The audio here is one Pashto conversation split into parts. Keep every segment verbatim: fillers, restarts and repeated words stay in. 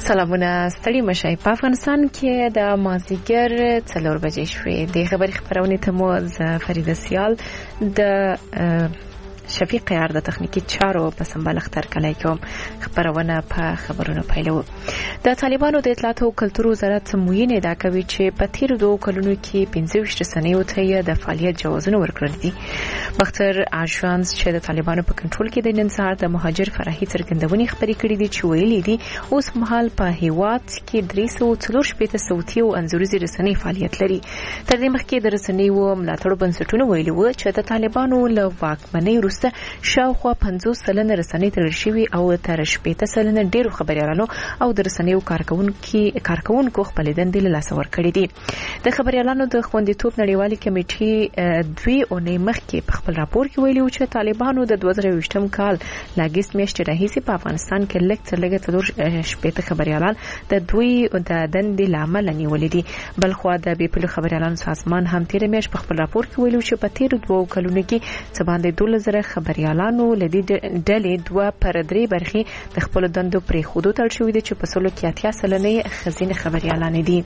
سلامونه ستړي مشئ. په افغانستان کې د مازیګر څلور بجې شوې. د خبري خبرونه ته مو ز فریده سیال د شفیق قیار د تخنیکی چارو په سمبال اختر کلی کوم. خبرونه په خبرونو پیلو. د طالبانو د اطلاعات او کلتور وزارت موینه دا کوي چې په تیر دوه کلونو کې پنځه ویشت سنیو ته د فعالیت جوازونه ورکړل دي. بختر آژانس چې د طالبانو په کنټرول کې د نن سهار د مهاجر فرهي څرګندونې خبرې کړې دي چې ویلي دي اوس مهال په هیواد کې درې سوه څلور شپېته صوتي او انځوريزي رسنۍ فعالیت لري. تر دې مخکې د رسنیو ملاتړو بنسټونو ویلي و چې د طالبانو له واکمنۍ وروسته شاوخوا پنځوس سلنه رسنۍ تړل شوي او تر شپېته سلنه ډیرو خبريالانو او د رسنیو کارکونکو کارکونکو خپل دندې له لاسه ورکړې دي. د خبريالانو د خوندیتوب نړیوالې کمیټې دوی اونۍ مخکې په خپل راپور کې ویلي و چې طالبانو د دوه زره ویشتم کال لاګست میاشتې راهیسې په افغانستان کې لږ تر لږه څلور شپېته خبريالان د دوی د دندې لامل نیولې دي. بل خو د بي پي ال خبريالانو سازمان هم تیر میاشت په خپل راپور کې ویلي چې په تیر دوه کلونو کې څه باندې دولس زره خبريالانو لدی ډلې دوه پر درې برخې د خپل دندو پرې خودو تل شوې دي چې په سلو کې اتیا سلنه خزینه خبريالان دي.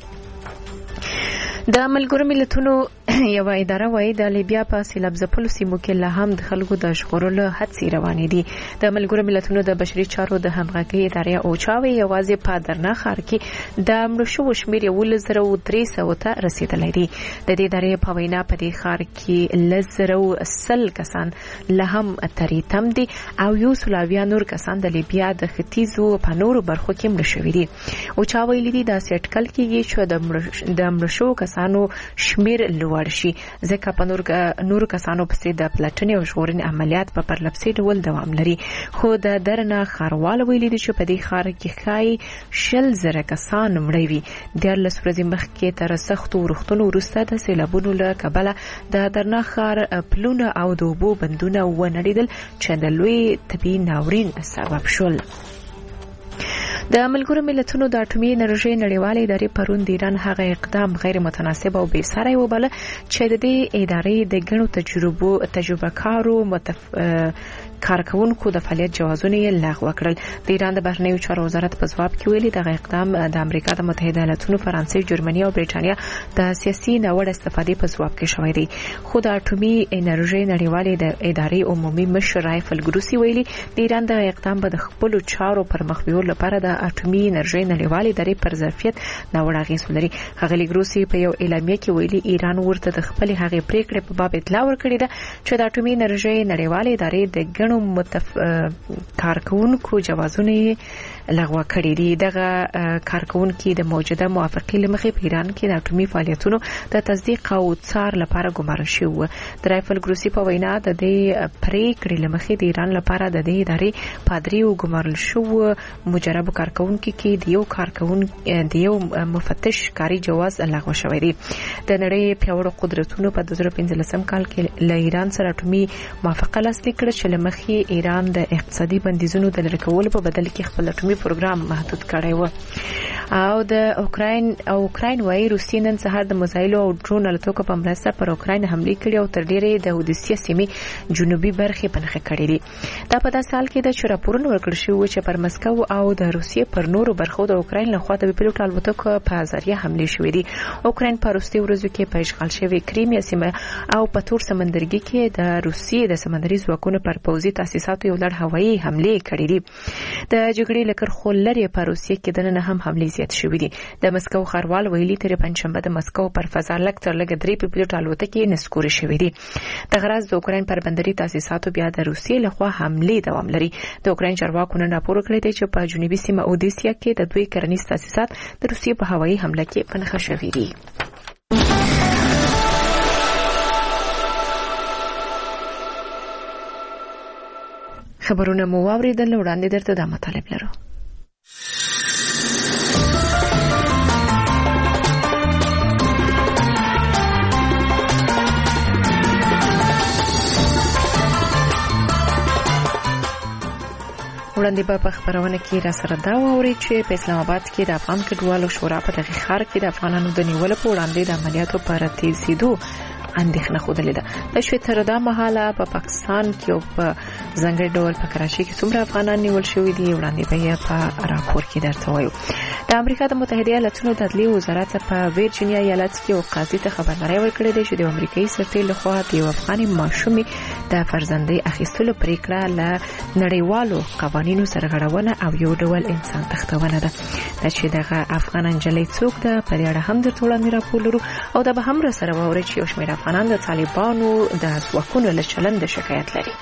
د ملګرو ملتونو یو اداره وایي د لیبیا په سیلاب ځپلو سیمو کې له هم د خلکو د ژغورلو هڅې روانې دي. د ملګرو ملتونو د بشري چارو د همغږي ادارې اوچاوي یوازې په درنا ښار کې د مړو شوو شمېر یولس زره درې سوه ته رسېدلی دی. د دې ادارې په وینا په دې ښار کې لس زره سل کسان له هم ترې تم دي او یو سل اویا نور کسان د لیبیا د ختیځو په نورو برخو کې مړه شوي دي. اوچا ویلي دي داسې اټکل کېږي چې د مړه شوو کسانو شمیر لوړ شي ځکه په نور نور کسانو پسې د پلټنې او ژغورنې عملیات په پرلپسې ډول دوام لري. خو د درنه ښاروال ویلي دي چې په دې ښار کې ښایي شل زره کسان مړه وي. دیارلس ورځې مخکې تر سختو ورښتونو وروسته د سیلابونو له کبله د درنه ښار پلونه او د اوبو بندونه ونړېدل چې د لوی طبیعي ناورین سبب شول. د ملګرو ملتونو د اټومي انرژي نړیوالې ادارې پرون د ایران هغه اقدام غیر متناسب او بې ساری وباله چې د دې ادارې د ګڼو تجربو تجربه کارو متف... کارکونکو د فعالیت جوازونه یې لغوه کړل. د ایران د بهرنیو چارو وزارت په ځواب کې ویلي دغه اقدام د امریکا د متحده ایالاتونو، فرانسې، جرمني او برېټانیا د سیاسي ناوړه استفادې په ځواب کې شوی دی. خو د اټومي انرژي نړیوالې د ادارې عمومي مشر رایفل ګروسي ویلي د ایران د اقدام به د خپل چارو پر مخ بیول لپاره د اټومي انرژي نړیوالې ادارې پر ظرفیت ناوړه اغېز لري. هغه ګروسي په یو اعلامیه کې ویلي ایران ورته د خپل هغې پریکړې په باب اطلاع ورکړې ده چې د اټومي انرژي نړیوالې ادارې د ګڼو متف کارکونکو جوازونه لغوه کړي دي. دغه کارکونکو د موجوده موافقې لمخې په ایران کې د اټومي فعالیتونو د تصدیق او څار لپاره ګمارل شوی. د رایفل ګروسي په وینا د دې پریکړې لمخې د ایران لپاره د دې ادارې پادری او ګمارل شوی مجرب کارکونکو کې د یو کارکون د یو مفتش کاری جواز لغوه شوی دی. د نړۍ پیاوړو قدرتونو په دوه زره پنځلسم کال کې له ایران سره اټومي موافقه لاسلیک کړه چې لمخې ایران د اقتصادي بندیزونو د لرې کولو په بدل کې خپل اټومي پروګرام محدود کړی و. او د اوکراین او اوکراین وايي روسیې نن سهار د میزایلو او ډرون الوتکو په مرسته پر اوکراین حمله کړې او تر ډیره د اودیسیا سیمې جنوبي برخې په نښه کړې دي. دا په داسې حال کې ده چې راپورونه ورکړل شوي چې پر مسکو او د روسیې پر نورو برخو د اوکراین لخوا د پیلوټ الوتکو په ذریعه حمله شوې دي. اوکراین په وروستي ورځو کې په اشغال شوی کریمیا سیمه او په تور سمندرګي کې د روسیې د سمندري ځواکونو پر پوځي تاسیساتو یو لړ هوایي حمله کړې دي. د جګړې لکر خو لري په روسیې کې دنه هم حمله زیات شوې دي. د مسکو ښاروال ویلي تر پنځشنبه د مسکو پر فضا لک تر لګ درې پیلوټ الوتکې نسکوري شوې دي. د غرض د اوکراین پر بندري تاسیساتو بیا د روسیې لخوا حمله دوام لري. د اوکراین چارواکو نن راپور کړی دی چې په جنوبي سیمه اودیسیا کې د دوی کرنیز تاسیسات د روسیې په هوایي حمله کې پنهخه شوي دي. خبرونه مو واوریدل، وړاندې درته دا مطالب لرو. وړاندې به په خبرونه کې را سره دا واوري چې په اسلام آباد کې د افغان کډوالو شورا په دغه ښار کې د افغانانو د نیولو په وړاندې د عملیاتو پر تیزیدو اندېښنه خوده لیده. د شوي تر دا مهاله په پاکستان کې او په ځانګړي ډول په کراچۍ کې څومره افغانان نیول شوي دي وړاندې به یې په راپور کې درته وایو. د امریکا د متحده ایالاتونو د عدلیې وزارت په ویرجینیا ایالت کې یو قاضي ته خبرداری ورکړې ده چې د امریکایي سفیر لخوا د یو افغاني ماشومې د فرزندۍ اخیستلو پریکړه له نړیوالو قوانینو سره غړونه او یو ډول انسان تختونه ده. چې دغه افغان نجلۍ څوک ده په دې اړه هم درته وړاندې راپور لرو او دا به هم را سره واورئ چې یو شمېر افغانان د طالبانو د ځواکونو له چلند شکایت لري.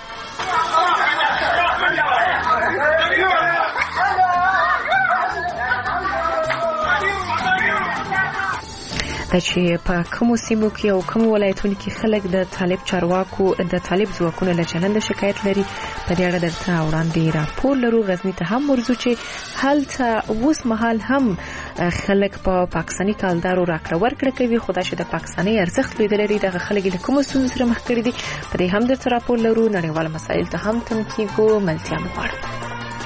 دا چې په کومو سیمو کې او کومو ولایتونو کې خلک د طالب چارواکو د طالب ځواکونو له چلند شکایت لري په دې اړه درته وړاندې راپور لرو. غزني ته هم ورځو چې هلته اوس مهال هم خلک په پا پاکستاني کالدارو راکړه ورکړه کوي، خو دا چې د پاکستاني ارزښت لیدل لري دغه خلک له کومو ستونزو سره مخ کړي دي په دې هم درته راپور لرو. نړیوال مسایل ته هم تم کیږو ملتیا مو غواړو.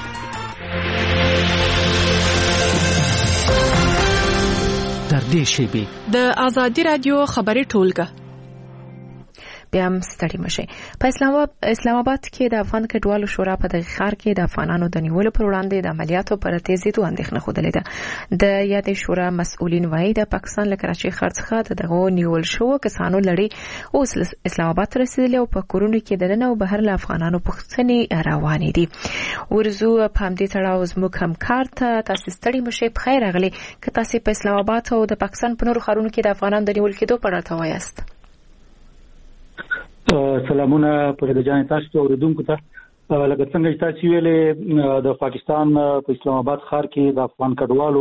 در دې شیبې د آزادي رادیو خبري ټولګه بیا هم ستړي مشي. په اسلام آباد کې د افغان کډوالو شورا په دغه ښار کې د افغانانو د نیولو پر وړاندې د عملیاتو پر تیزیدو اندېښنه خوده ده. د یادې شورا مسؤلین وایي د پاکستان له کراچۍ ښار څخه دغه نیول شو کسانو لړۍ اوس اسلام آباد ته رسیدلې او په کورونو کې دننه او بهر له افغانانو پوښتنې روانې دي. ورزو په همدې تړاو زموږ همکار ته تاسو ستړي مشي په خیر راغلي که تاسو په اسلام آباد او د پاکستان په نورو ښارونو کې د افغانانو د نیول کېدو په اړه وایاست. سلامونه پر د جان تاسو ته اوریدونکو ته. لکه څنګه چې تاسو ویلې د پاکستان په اسلام آباد ښار کې د افغان کډوالو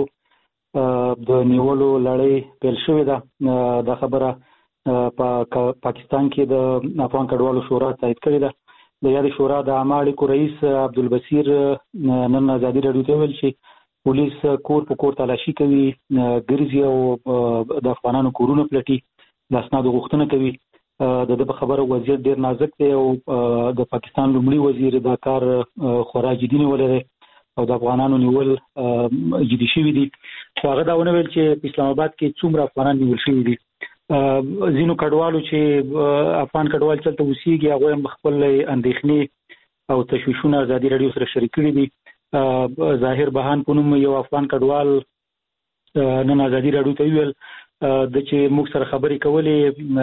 د نیولو لړۍ پیل شوې ده. دا خبره په پاکستان کې د افغان کډوالو شورا تایید کړې ده. د یادې شورا د عامه اړیکو رئیس عبدالبصیر نن ازادي راډیو ته ویل چې پولیس کور په کور تلاشي کوي، ګرځي او د افغانانو کورونه پلټي، د اسنادو غوښتنه کوي. د دې خبره وضعیت ډیر نازک دی او د پاکستان لومړي وزیر دا کار خورا جدي نیولې ده او د افغانانو نیول جدي شوی دي. هغه دا ونه ویل چې په اسلام آباد کې څومره افغانان نیول شوی دي. ځینو کډوالو چې افغان کډوال چلته اوسېږي هغه هم خپل اندېښنې او تشویشونه ازادي راډیو سره شریک کړي دي. ظاهر بهان په نوم یو افغان کډوال نن ازادي راډیو ته ویل د چې موږ سره خبرې کولې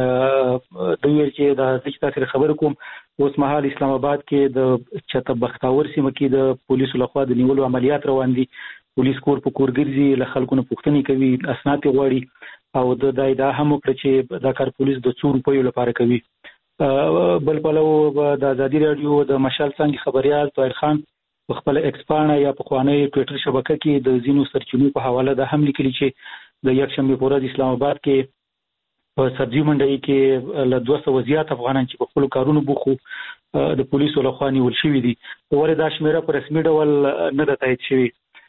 د ویل چې د چې تاسو خبرې کوم اوس مهال اسلام آباد کې د چته بختاور سیمه کې د پولیسو لخوا د نیولو عملیات روان دي. پولیس کور په کور ګرځي، له خلکو نه پوښتنې کوي، اسناد غواړي او د دا ادعا هم وکړه چې دا کار پولیس د څو روپیو لپاره کوي. بل پلو د ازادي راډیو د مشال څنګه خبريال طاهر خان په خپل ایکسپانه یا په خواني ټوئیټر شبکه کې د زینو سرچینو په حواله د هم لیکلي چې د یکشنبه په ورځ اسلام آباد کې په سبزی منډي کې له دوه سوه زیات افغانان چې په خپل کارونو بوخو د پولیسو لخوا نیول شوي دي. ولې دا شمیره په رسمي ډول نه ده تایید شوې.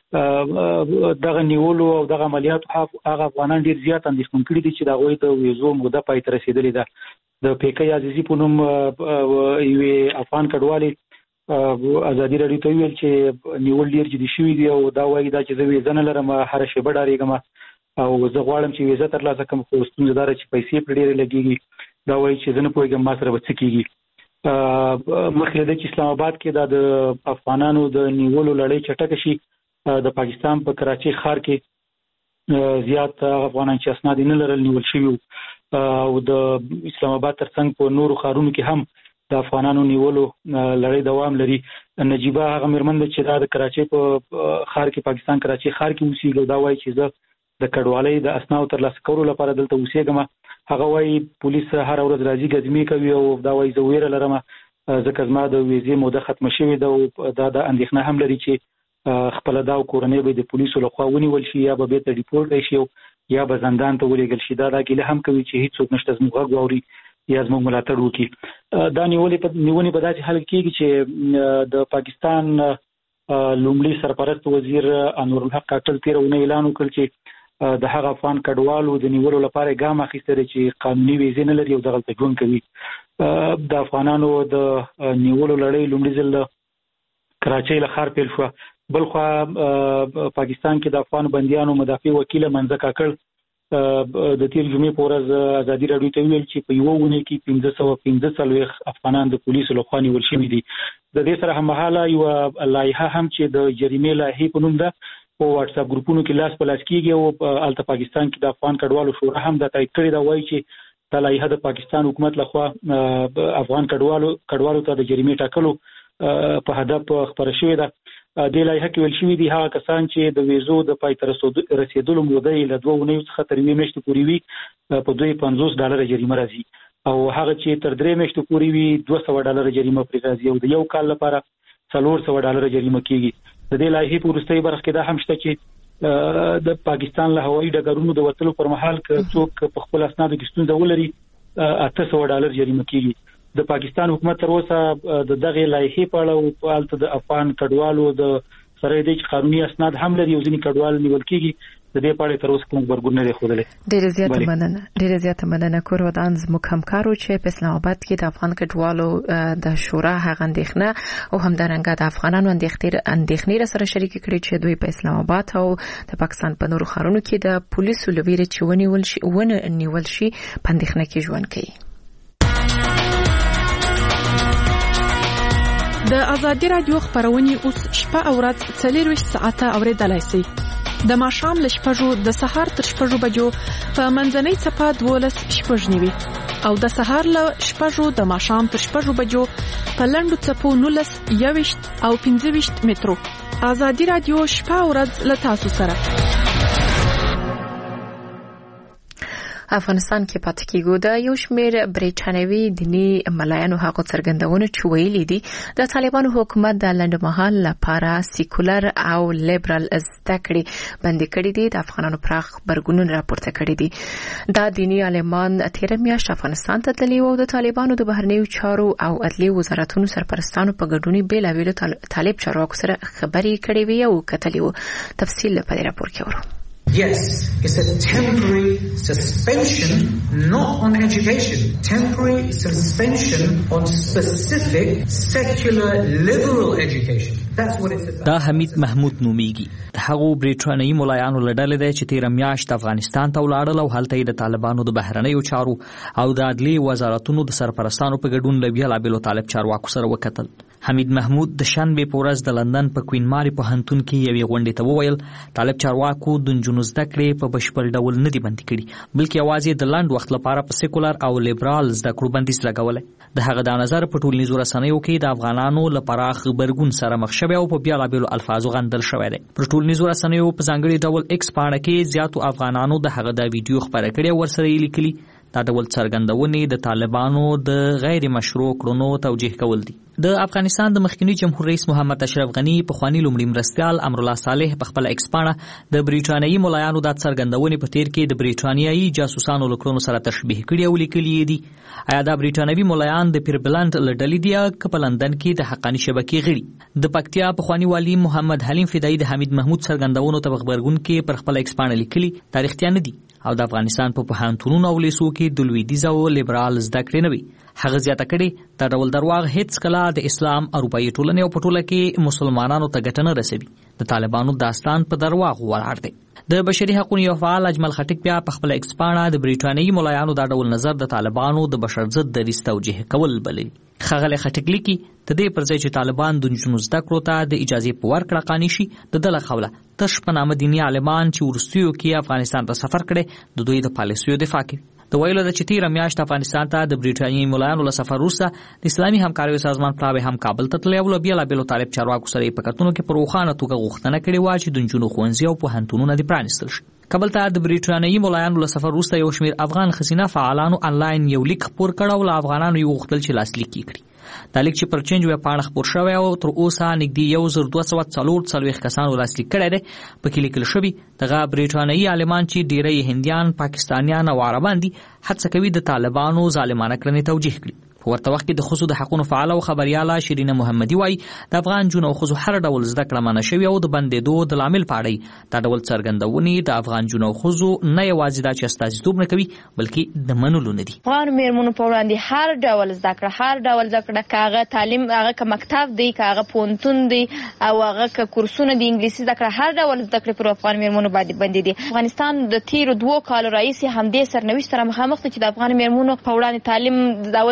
دغه نیولو او دغه عملیاتو هغه افغانان ډیر زیات اندېښمن کړي دي چې دا غوي د ویزو موده پای ته رسیدلې ده. د پیکې عزیزي په نوم یو افغان کډوالي ازادي راډیو ته ویل چې نیول ډیر جدي شوی دی او دا وایي دا چې زه ویزه نه لرم، هر شی به ډارېږم او زه غواړم چې ویزه ترلاسه کړم خو ستونزه دا ده چې پیسې پرې ډېرې لګېږي. دا وایي چې زه نه پوهېږم ما سره به څه کېږي. مخکې له دې چې اسلام آباد کې دا د افغانانو د نیولو لړۍ چټکه شي، د پاکستان په کراچۍ ښار کې زیات افغانان چې اسناد نه لرل نیول شوي او د اسلام آباد ترڅنګ په نورو ښارونو کې هم د افغانانو نیولو لړۍ دوام لري. نجیبه هغه مېرمن ده چې دا د کراچۍ په ښار کې پاکستان کراچۍ ښار کې اوسېږي. دا وایي چې زه د کډوالۍ د اسنادو ترلاسه کولو لپاره دلته اوسېږم. هغه وایي پولیس هر ورځ راځي ګزمې کوي او دا وایي زه ویره لرم ځکه زما د ویزې موده ختمه شوې ده او دا د اندېښنه هم لري چې خپل دا کورنۍ به د پولیسو لخوا ونیول شي یا به بیرته ډیپورټ شي یا به زندان ته ولېږل شي. دا دا ګیله هم کوي چې هیڅوک نشته زموږ غږ واوري یا زموږ ملاتړ وکړي. دا نیولې په نیونې په داسې حال کېږي چې د پاکستان لومړي سرپرست وزیر انورالحق کاکل تېره اونۍ اعلان وکړ چې د هغه افغان کډوالو د نیولو لپاره ګام اخیستی دی چې قانوني ویزې نه لري او دغلته ژوند کوي. د افغانانو د نیولو لړۍ لومړي ځل د کراچۍ له ښار پیل شوه. بلخوا پاکستان کې د افغان بندیانو مدافع وکیل منځه کاکړ د تیر جمعې په ورځ ازادي راډیو ته ویل چې په یوه اونۍ کې پنځه سوه پنځه څلوېښت افغانان د پولیسو لخوا نیول شوي دي. د دې سره هممهاله یو لایحه هم چې د جریمې لایحې په نوم ده په واتس اپ ګروپونو کې لاس په لاس کېږي او الته پاکستان کې د افغان کډوالو شورا هم د تایید کړی دا وایي چې د لایحه د پاکستان حکومت لخوا افغان کډوالو کډوالو ته د جریمې ټاکلو په هدف خبره شوې ده. د لایحه کې ویل شوی دی هغه کسان چې د ویزو د پای ته رسیدلو موده یې له دوه اونیو څخه تر یوې میاشتې پورې وي په دوه پنځوس ډالر جریمه راځي او هغه چې تر درې میاشتو پورې وي دوه سوه ډالر جریمه پرې راځي او د یو کال لپاره څلور سوه ډالر جریمه کیږي. د دې لایحې په وروستۍ برخه کې دا هم شته چې د پاکستان له هوایي ډګرونو د وتلو پر مهال که څوک په خپل اسنادو کې ستونزه ولري اته سوه ډالر جریمه کیږي. د پاکستان حکومت تر اوسه د دغه لایحې په اړه او په الته د افغان کډوالو د سره د قانوني اسناد هم لري او ځینې کډوال نیول کیږي د دې په اړه تر اوسه کوم خبرګون نه دی خوده. ډیره زیاته مننه ډیره زیاته مننه کور ودان زموږ همکارو چې په اسلام آباد کې د افغان کډوالو د شورا هغه اندېښنه او همدارنګه د افغانانو اندېښنې اندېښنې سره شریک کړي چې دوی په اسلام آباد او د پاکستان په نورو ښارونو کې د پولیسو لویره چونی ول شي ونه نیول شي پندېښنه کې ژوند کوي. د ازادي رادیو خبرونه اوس شپه او ورځ څلور ساعته اوریدلای شئ. د ماښام له شپږو د سهار تر شپږو بجو په منځنۍ څپه دولس شپږ نیوي او د سهار له شپږو د ماښام تر شپږو بجو په لنډو څپو نولس یويشت او پنځه ویشت مترو. ازادي رادیو شپه او ورځ له تاسو سره. افغانستان کې پاتې کېږو د یو شمېر بریټانوي دیني ملایانو هغه څرګندونه چې ویلي دي د طالبانو حکومت د لنډمهال لپاره سیکولر او لیبرال زده کړې بندي کړې دي د افغانانو پراخ خبرګونونه راپورته کړي دي. دا دیني عالمان تیر میاشت افغانستان ته تللي او د طالبانو د بهرنیو چارو او عدلیې وزارتونو سرپرستانو په ګډون بیلابېلو طالب چارواکو سره خبرې کړې وي او کتلي وو. تفصیل په دې راپور کې ورو. Yes, it's a temporary suspension, not on education. Temporary suspension on specific secular liberal education. That's what it's about. دا حمید محمود نومیږي. د هغو بریټانیي ملایانو لړل دی چې تیر میاشت افغانستان ته ولاړل او هلته د طالبانو د بهرنیو چارو او د عدلیې وزارتونو د سرپرستانو په ګډون لوي لابلو طالب چارواکو سره وکتل. حمید محمود د شنبه په ورځ د لندن په کوین ماري په هنتون کې یوې غونډې ته وویل طالب چارواکو د جنونو زده کړې په بشپړ ډول نه دي بندي کړي بلکې یوازې د لاند وخت لپاره په سیکولر او لیبرال زده کړو بندیز لګولای. د هغه د نظر په ټولنیزو رسنیو کې د افغانانو لپاره خبرګون سره مخ شوی او په بیلابېلو الفاظو غندل شوی دی. په ټولنیزو رسنیو په ځانګړي ډول ایکس پاڼه کې زیاتو افغانانو د هغه د ویډیو خبره کړې ورسره یې لیکلي دا ډول څرګندونې د طالبانو د غیر مشروع کړنو توجیه کول دي. د افغانستان د مخکنی جمهور رئیس محمد اشرف غنی په خواني لومړي مرستيال امرالله صالح په خپل ایکس پاڼه د بریټانیایي ملایانو د څرګندونې په تیر کې د بریټانیایي جاسوسانو لکړو سره تشبیه کړي او لیکلي دي. آیا د بریټانیوي ملایان د پیربلند لډلې دی چې په لندن کې د حقانی شبکې غړي؟ د پکتیا په خواني والی محمد حلیم فدایي د حمید محمود څرګندونو ته خبرګون کې پر خپل ایکس پاڼه لیکلي تاریخ نه دي او د افغانستان په پوهنتونونو او لیسو کې د لویدیځ او لیبرال زده کړې نه وي. هغه زیاته کړي دا ډول درواغ هیڅ کله د اسلام اروپایي ټولنې او په ټوله کې مسلمانانو ته ګټه نه رسوي. د طالبانو داستان په درواغ ولاړ دی. د بشري حقوقو یو فعال اجمل خټک بیا په خپل ایکس پاڼه د بریټانیایي ملایانو دا ډول نظر د طالبانو د بشر ضد دریځ توجیه کول بللي. خغل خټک لیکي د دې پر ځای چې طالبان د نجونو زده کړو ته د اجازه په ورکړه قانوني شي د دغه قوله تش په نامه دیني عالمان چې ورستیو کې افغانستان ته سفر کړي د دوی د پالیسیو دفاع کوي. د ویلو د چتیر میاشت افغانستان ته د بریټانیایي ملایانو له سفر وروسته د اسلامي همکاریو سازمان پلاوی هم کابل ته تللی او بیا لا بیلو طالب چارواکو سره په کتونو کې پر وخانه توګه غوښتنه کړې و چې د نجونو ښوونځي او پوهنتونونه د پرانیستل شي. کابل ته د بریټانیایي ملایانو له سفر وروسته یو شمېر افغان ښځینه فعالانو انلاین یو لیک خپور کړ او له افغانانو یې غوښتل چې لاسلیک کړي. دا لیک چې پر چینج ویب پاڼه خپور شوی او تر اوسه نږدې یو زر دوه سوه څلور څلوېښت کسانو لاسلیک کړی دی. پکې لیکل شوي دغه بریټانیایي عالمان چې ډیری هندیان پاکستانیان او عربان دي هڅه کوي د طالبانو ظالمانه کړنې توجیه کړي. په ورته وخت کې د ښځو د حقونو فعال او خبرياله شیرینه محمدي وایي د افغان جنونو او ښځو هر ډول زده کړه منع شوې او د بندېدو د لامل پاړی دا ډول څرګندونې د افغان جنونو او ښځو نه یوازې دا چې استازیتوب نه کوي بلکې د منلو نه دي. افغان میرمنو په وړاندې هر ډول زده کړه هر ډول زده کړه کاغه تعلیم هغه ک مکتب دی کاغه پونتون دی او هغه ک کورسونه دی انګلیسي زده کړه هر ډول زده کړه پر افغان میرمنو باندې بندې دي. افغانستان د تیر دوه کال رئیس همدې سرنوشت سره مخامخ دي چې د افغان میرمنو په وړاندې تعلیم د اول د مکاتب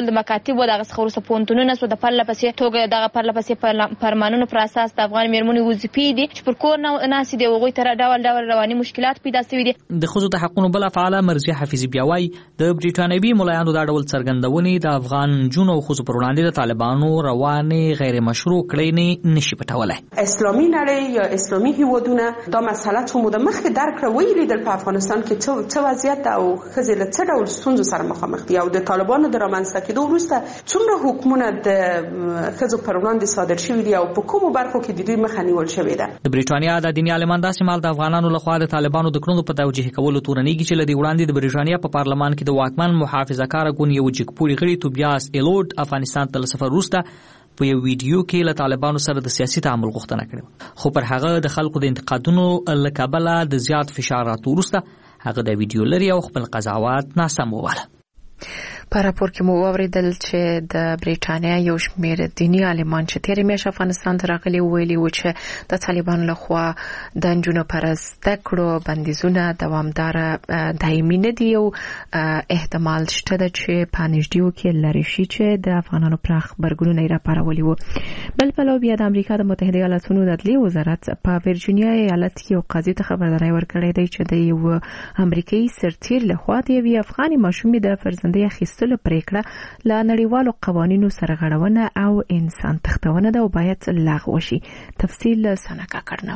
مراتب و دغه څخه وروسته پوهنتونونه سو د پرله پسې توګه دغه پرله پسې فرمانونو پر اساس د افغان میرمنو وظیفې دي چې پر کور ناسي دي هغوی ته ډول ډول رواني مشکلات پیدا شوي دي. د ښځو د حقونو بله فعاله مرضیه حفیظي بیا وایي د برېټانوي ملایانو دا ډول څرګندونې د افغان نجونو او ښځو پر وړاندې د طالبانو روانې غیر مشروع کړنې نشي پټولی. اسلامي نړۍ یا اسلامي هیوادونه دا مسله څو موده مخکې درک کړه، ویلیدل په افغانستان کې څه وضعیت او ښځې له څه ډول ستونزو سره مخامخ دي او د طالبانو د رامنځته کېدو وروسته څومره حکمونه د ښځو پر وړاندې صادر شوي دي او په کومو برخو کې د دوی مخه نیول شوې ده. د برېټانیا د دیني عالمان داسې مال د افغانانو لخوا د طالبانو د کړنو په توجیه کولو تورنېږي چې له دې وړاندې د برېټانیا په پارلمان کې د واکمن محافظه کاره ګوند یو جګپوړي غړي توبیاس ایلوډ افغانستان ته له سفر وروسته په یو ویډیو کې له طالبانو سره د سیاسي تعامل غوښتنه کړې، خو پر هغه د خلکو د انتقادونو له کبله د زیات فشارات وروسته هغه د ویډیو لري او خپل قضاوت ناسم وواله. په راپور کې مو اوریدل چې د برېټانیا یو شمېر دیني عالمان چې تېرې میاشتې افغانستان ته راغلي ویلي و چې د طالبانو لخوا د نجونو پر زده کړو بندیزونه دوامداره دایمي نه دي او احتمال شته ده چې په نږدېو کې لرې شي چې د افغانانو پراخ غبرګونونه یې راپارولي وو. بل پلو بیا د امریکا د متحده ایالاتونو د عدلیې وزارت په ورجینیا ایالت کې یو قاضي ته خبرداری ورکړی دی چې د یو امریکایي سرتیر لخوا د یوې افغاني ماشومې د فرزندۍ اخیستلو پریکړه له نړیوالو قوانینو سره غړونه او انسان تختونه ده او باید لغوه شي. تفصیل سنکا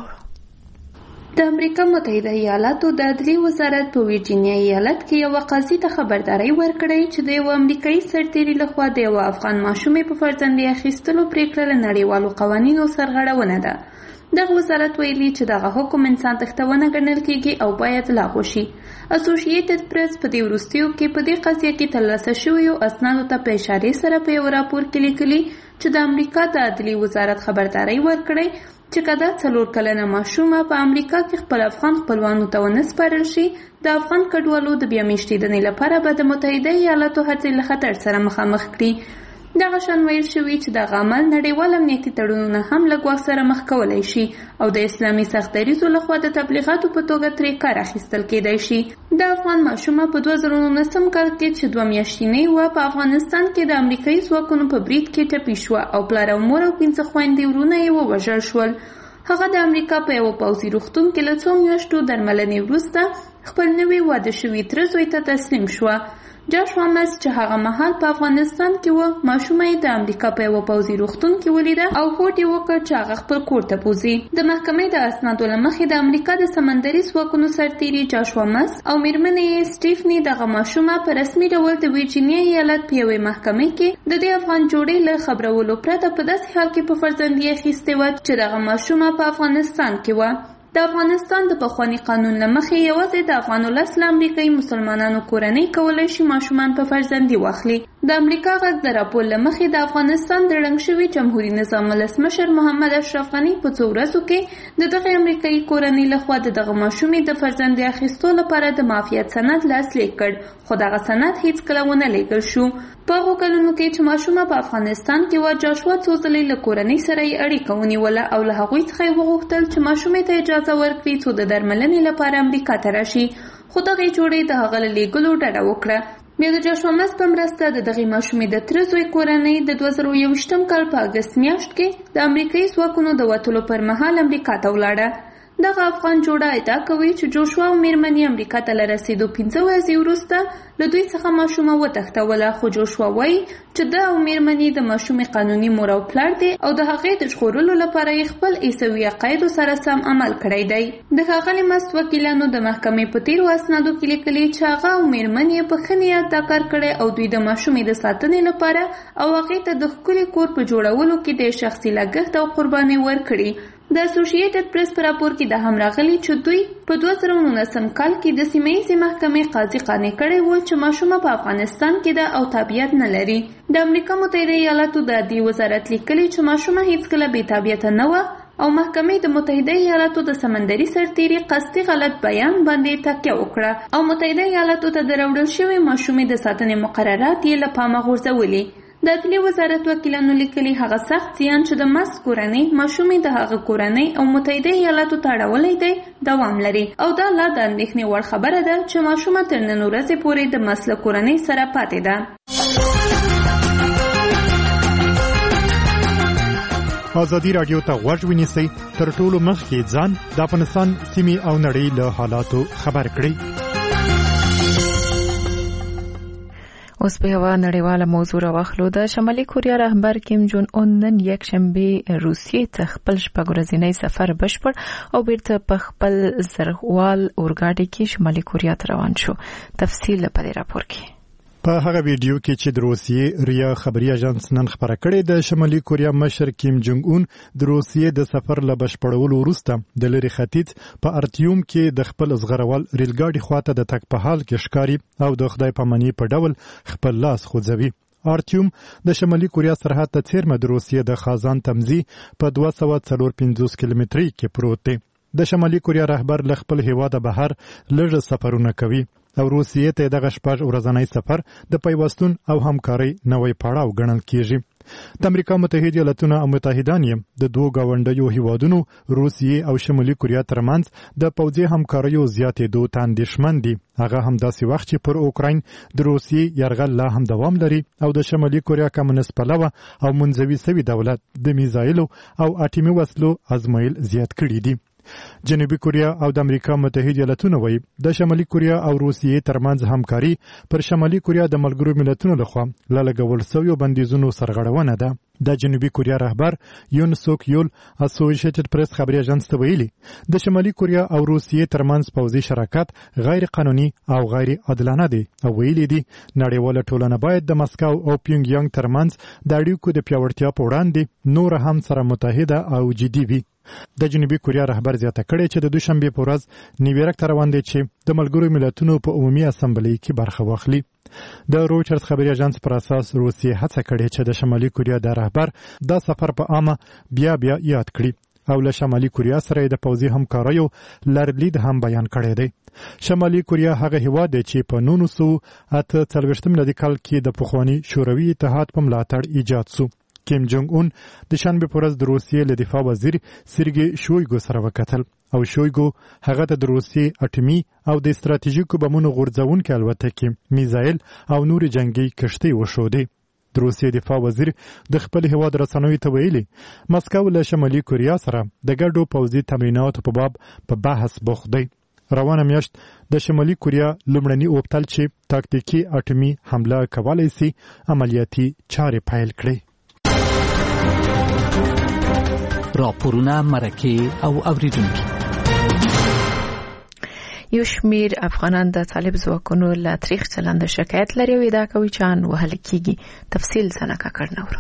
کړناوړو. د امریکا متحده ایالاتو د عدلیې وزارت په ورجینیا ایالت کې یو قاضي ته خبرداری ورکړی چې د یو امریکایي سرتیري لخوا د یو افغان ماشومې په فرزندۍ اخیستلو پریکړه له نړیوالو قوانینو سره غړونه ده. دغه وزارت ویلي چې دغه حکم انسان تختونه ګڼل کېږي او باید لغوه شي. اسوسییټډ پریس په دې وروستیو کې په دې قضیه کې ترلاسه شویو اسنادو ته په اشارې سره په یو راپور کې لیکلي چې د امریکا د عدلیې وزارت خبرداری ورکړی چې کدا څلور کلنه ماشومه په امریکا کې خپل افغان خپلوانو ته ونه سپارل شي، د افغان کډوالو د بیا میشتېدنې لپاره به د متحده ایالاتو هڅې له خطر سره مخامخ کړي. دغه شان ویل شوي چې دغه عمل نړیوال امنیتي تړونونه هم له ګواښ سره مخ کولی شي او د اسلامي سخت دریځو لخوا د تبلیغاتو په توګه ترې کار اخیستل کېدای شي. د افغان ماشومه په دوه زره نولسم کال کې چې دوه میاشتنۍ وه په افغانستان کې د امریکایي ځواکونو په برید کې ټپي شوه او پلار او مور او پنځه خویندې ورونه یې ووژل شول. هغه د امریکا په یو پوځي روغتون کې له څو میاشتو درملنې وروسته خپل نوي واده شوي تره زوی ته تسلیم شوه. جاشوا مس چې هغه مهال په افغانستان کې و، ماشومه یې د امریکا په یو پوځي روغتون کې ولیده او هوډ یې وکړ چې هغه خپل کور ته بوځي. د محکمې د اسنادو له مخې د امریکا د سمندري ځواکونو سرتیري جاشوا مس او میرمنې یې سټیفني دغه ماشومه په رسمي ډول د ورجینیا ایالت په یوې محکمې کې د دې افغان جوړې له خبرولو پرته په داسې حال کې په فرزندۍ اخیستې وه چې دغه ماشومه په افغانستان کې وه. د افغانستان د پخواني قانون له مخې یوازې د افغان ولس له امریکایي مسلمانانو کورنۍ کولی شي ماشومان په فرزندي واخلي. د امریکا غږ د راپور له مخې د افغانستان د ړنګ شوي جمهوري نظام ولسمشر محمد اشرف غني په څو ورځو کې د دغه امریکایي کورنۍ لخوا د دغه ماشومې د فرزندي اخیستو لپاره د معافیت سند لاسلیک کړ، خو دغه سند هیڅکله ونه لیږل شو. په هغو کلونو کې چې ماشومه په افغانستان کې وه، جاشوا څو ځلې له کورنۍ سره یې اړیکه ونیوله او له هغوی څخه یې وغوښتل چې ماشومې ته اجازه ورکړي څو د درملنې لپاره امریکا ته راشي، خو دغې جوړې د هغه له لیږلو ډډه وکړه. بیا د جاشوا مس په مرسته د دغې ماشومې د تره زوی کورنۍ د دوه زره یوویشتم کال په اګست میاشت کې د امریکایي ځواکونو د وتلو پر مهال امریکا ته ولاړه. دغه افغان جوړه ادعا کوي چې جوشوا او میرمنې امریکا ته له رسېدو پنځه ورځې وروسته له دوی څخه ماشومه وتښتوله، خو جوشوا وایي چې ده او میرمنې د ماشومې قانوني مور او پلار دی او د هغې د ژغورلو لپاره یې خپل عیسوي عقایدو سره سم عمل کړی دی. د ښاغلي مست وکیلانو د محکمې په تیرو اسنادو کې لیکلي چې هغه او میرمنې په ښه نیت دا کار کړی او دوی د ماشومې د ساتنې لپاره او هغې ته د ښکلي کور په جوړولو کې د شخصي لګښت او قربانۍ ورکړي. د اسوسییټډ پریس په راپور کې د هم راغلي چې دوی په دوه زره نولسم کال کې د سیمه ییزې محکمې قاضي قانع کړی و چې ماشومه په افغانستان کې ده او تابعیت نه لري. د امریکا متحده ایالاتو د عدلیې وزارت لیکلي چې ماشومه هیڅکله بې تابعیته نه وه او محکمې د متحده ایالاتو د سمندري سرتیري قصدي غلط بیان باندې تکیه وکړه او متحده ایالاتو ته د راوړل شوې ماشومې د ساتنې مقررات یې له پامه غورځولي. د عدلیې وزارت وکیلانو لیکلي هغه سخت زیان چې د مس کورنۍ ماشومې د هغه کورنۍ او متحده ایالاتو ته اړولی دی دوام لري او دا لا د اندېښنې وړ خبره ده چې ماشومه تر نن ورځې پورې د مس له کورنۍ سره پاتې ده. ازادي راډیو ته غوږ ونیسئ، تر ټولو مخکې ځان د افغانستان سیمې او نړۍ له حالاتو خبر کړئ. اوس په یوه نړیواله موضوع راواخلو. د شمالي کوریا رهبر کیم جون اون نن یکشنبه روسیې ته خپل شپږ ورځنی سفر بشپړ او بیرته په خپل زرغوال اورګاډي کې شمالي کوریا ته روان شو. تفصیل په دې راپور کې. په هغه ویډیو کې چې د روسیې ریا خبري اژانس نن خبره کړې د شمالي کوریا مشر کیم جونګ اون د روسیې د سفر له بشپړولو وروسته د لری ختیځ په ارتیوم کې د خپل زغروال ریلګاډي خواته د تک په حال کې ښکاری او د خدای پاماني په ډول خپل لاس خوځوي. ارتیوم د شمالي کوریا سرحد ته څیرمه د روسیې د خازان تمزي په دوه سوه څلور پنځوس کیلومتري کې پروت دی. د شمالي کوریا رهبر له خپل هیواده بهر لږ سفرونه کوي او روسیې ته دغه شپږ ورځنی سفر د پیوستون او همکارۍ نوې پړاو ګڼل کیږي. د امریکا متحده ایالاتونو او متحدان یې د دوه گاونډیو هیوادونو روسیې او شمالي کوریا ترمنځ د پوځي همکاریو زیاتېدو ته اندېښمن دي. هغه همداسې وخت چې پر اوکراین د روسیې یرغل لا هم دوام لري او د شمالي کوریا کمونیست پلوه او منځوي سوي دولت د میزایلو او اټومي وسلو ازمایل زیات کړي دي. جنوبي کوریا او د امریکا متحده ایالاتونو وایي د شمالي کوریا او روسیې ترمنځ همکاري پر شمالي کوریا د ملګرو ملتونو لخوا له لګول شویو بندیزونو سرغړونه ده. د جنوبي کوریا رهبر یون سوک یول اسوسییټډ پریس خبري اژانس ته ویلي د شمالي کوریا او روسیې ترمنځ پوځي شراکت غیر قانوني او غیر عادلانه دی او ویلي دي نړیواله ټولنه باید د مسکو او پیونګ یانګ ترمنځ د اړیکو د پیاوړتیا په وړاندې نور هم سره متحده او جدي وي. د جنوبي کوریا رهبر زیاته کړې چې د دوشنبه په ورځ نیویارک ته روان دی چې د ملګرو ملتونو په عمومي اسمبلی کې برخه واخلي. د رویټرز خبري اژانس پر اساس روسیې هڅه کړې چې د شمالي کوریا د رهبر دا سفر په عامه بیا بیا یاد کړي او له شمالي کوریا سره د پوځي همکاریو لړلید هم بیان کړی دی. شمالي کوریا هغه هیواد دی چې په نولس سوه اته څلوېښتم لدي کال کې د پخواني شوروي اتحاد په ملاتړ ایجاد شو. کیم جونګ اون د شنبه په ورځ د روسیې له دفاع وزیر سرګي شویګو سره وکتل او شویګو هغه ته د روسیې اټومي او د استراتیژیکو بمونو غورځونکو الوتکې میزایل او نور جنگي کشتۍ وښودې. د روسیې دفاع وزیر د خپل هیواد رسنیو ته ویلي مسکو له شمالي کوریا سره د ګډو پوځي تمریناتو په باب په بحث بوخت دی. روانه میاشت د شمالي کوریا لومړني اوبتل چې تاکتیکي اټومي حمله کولای شي عملیاتي چارې پیل کړي. راپورونه مرکه او اوریدونکي. یو شمیر افغانان د طالب ځواکونو له تاریخ چلند شکایت لري او ادعا کوي چې ان وهل کیږي. تفصیل سنکا کړنورو.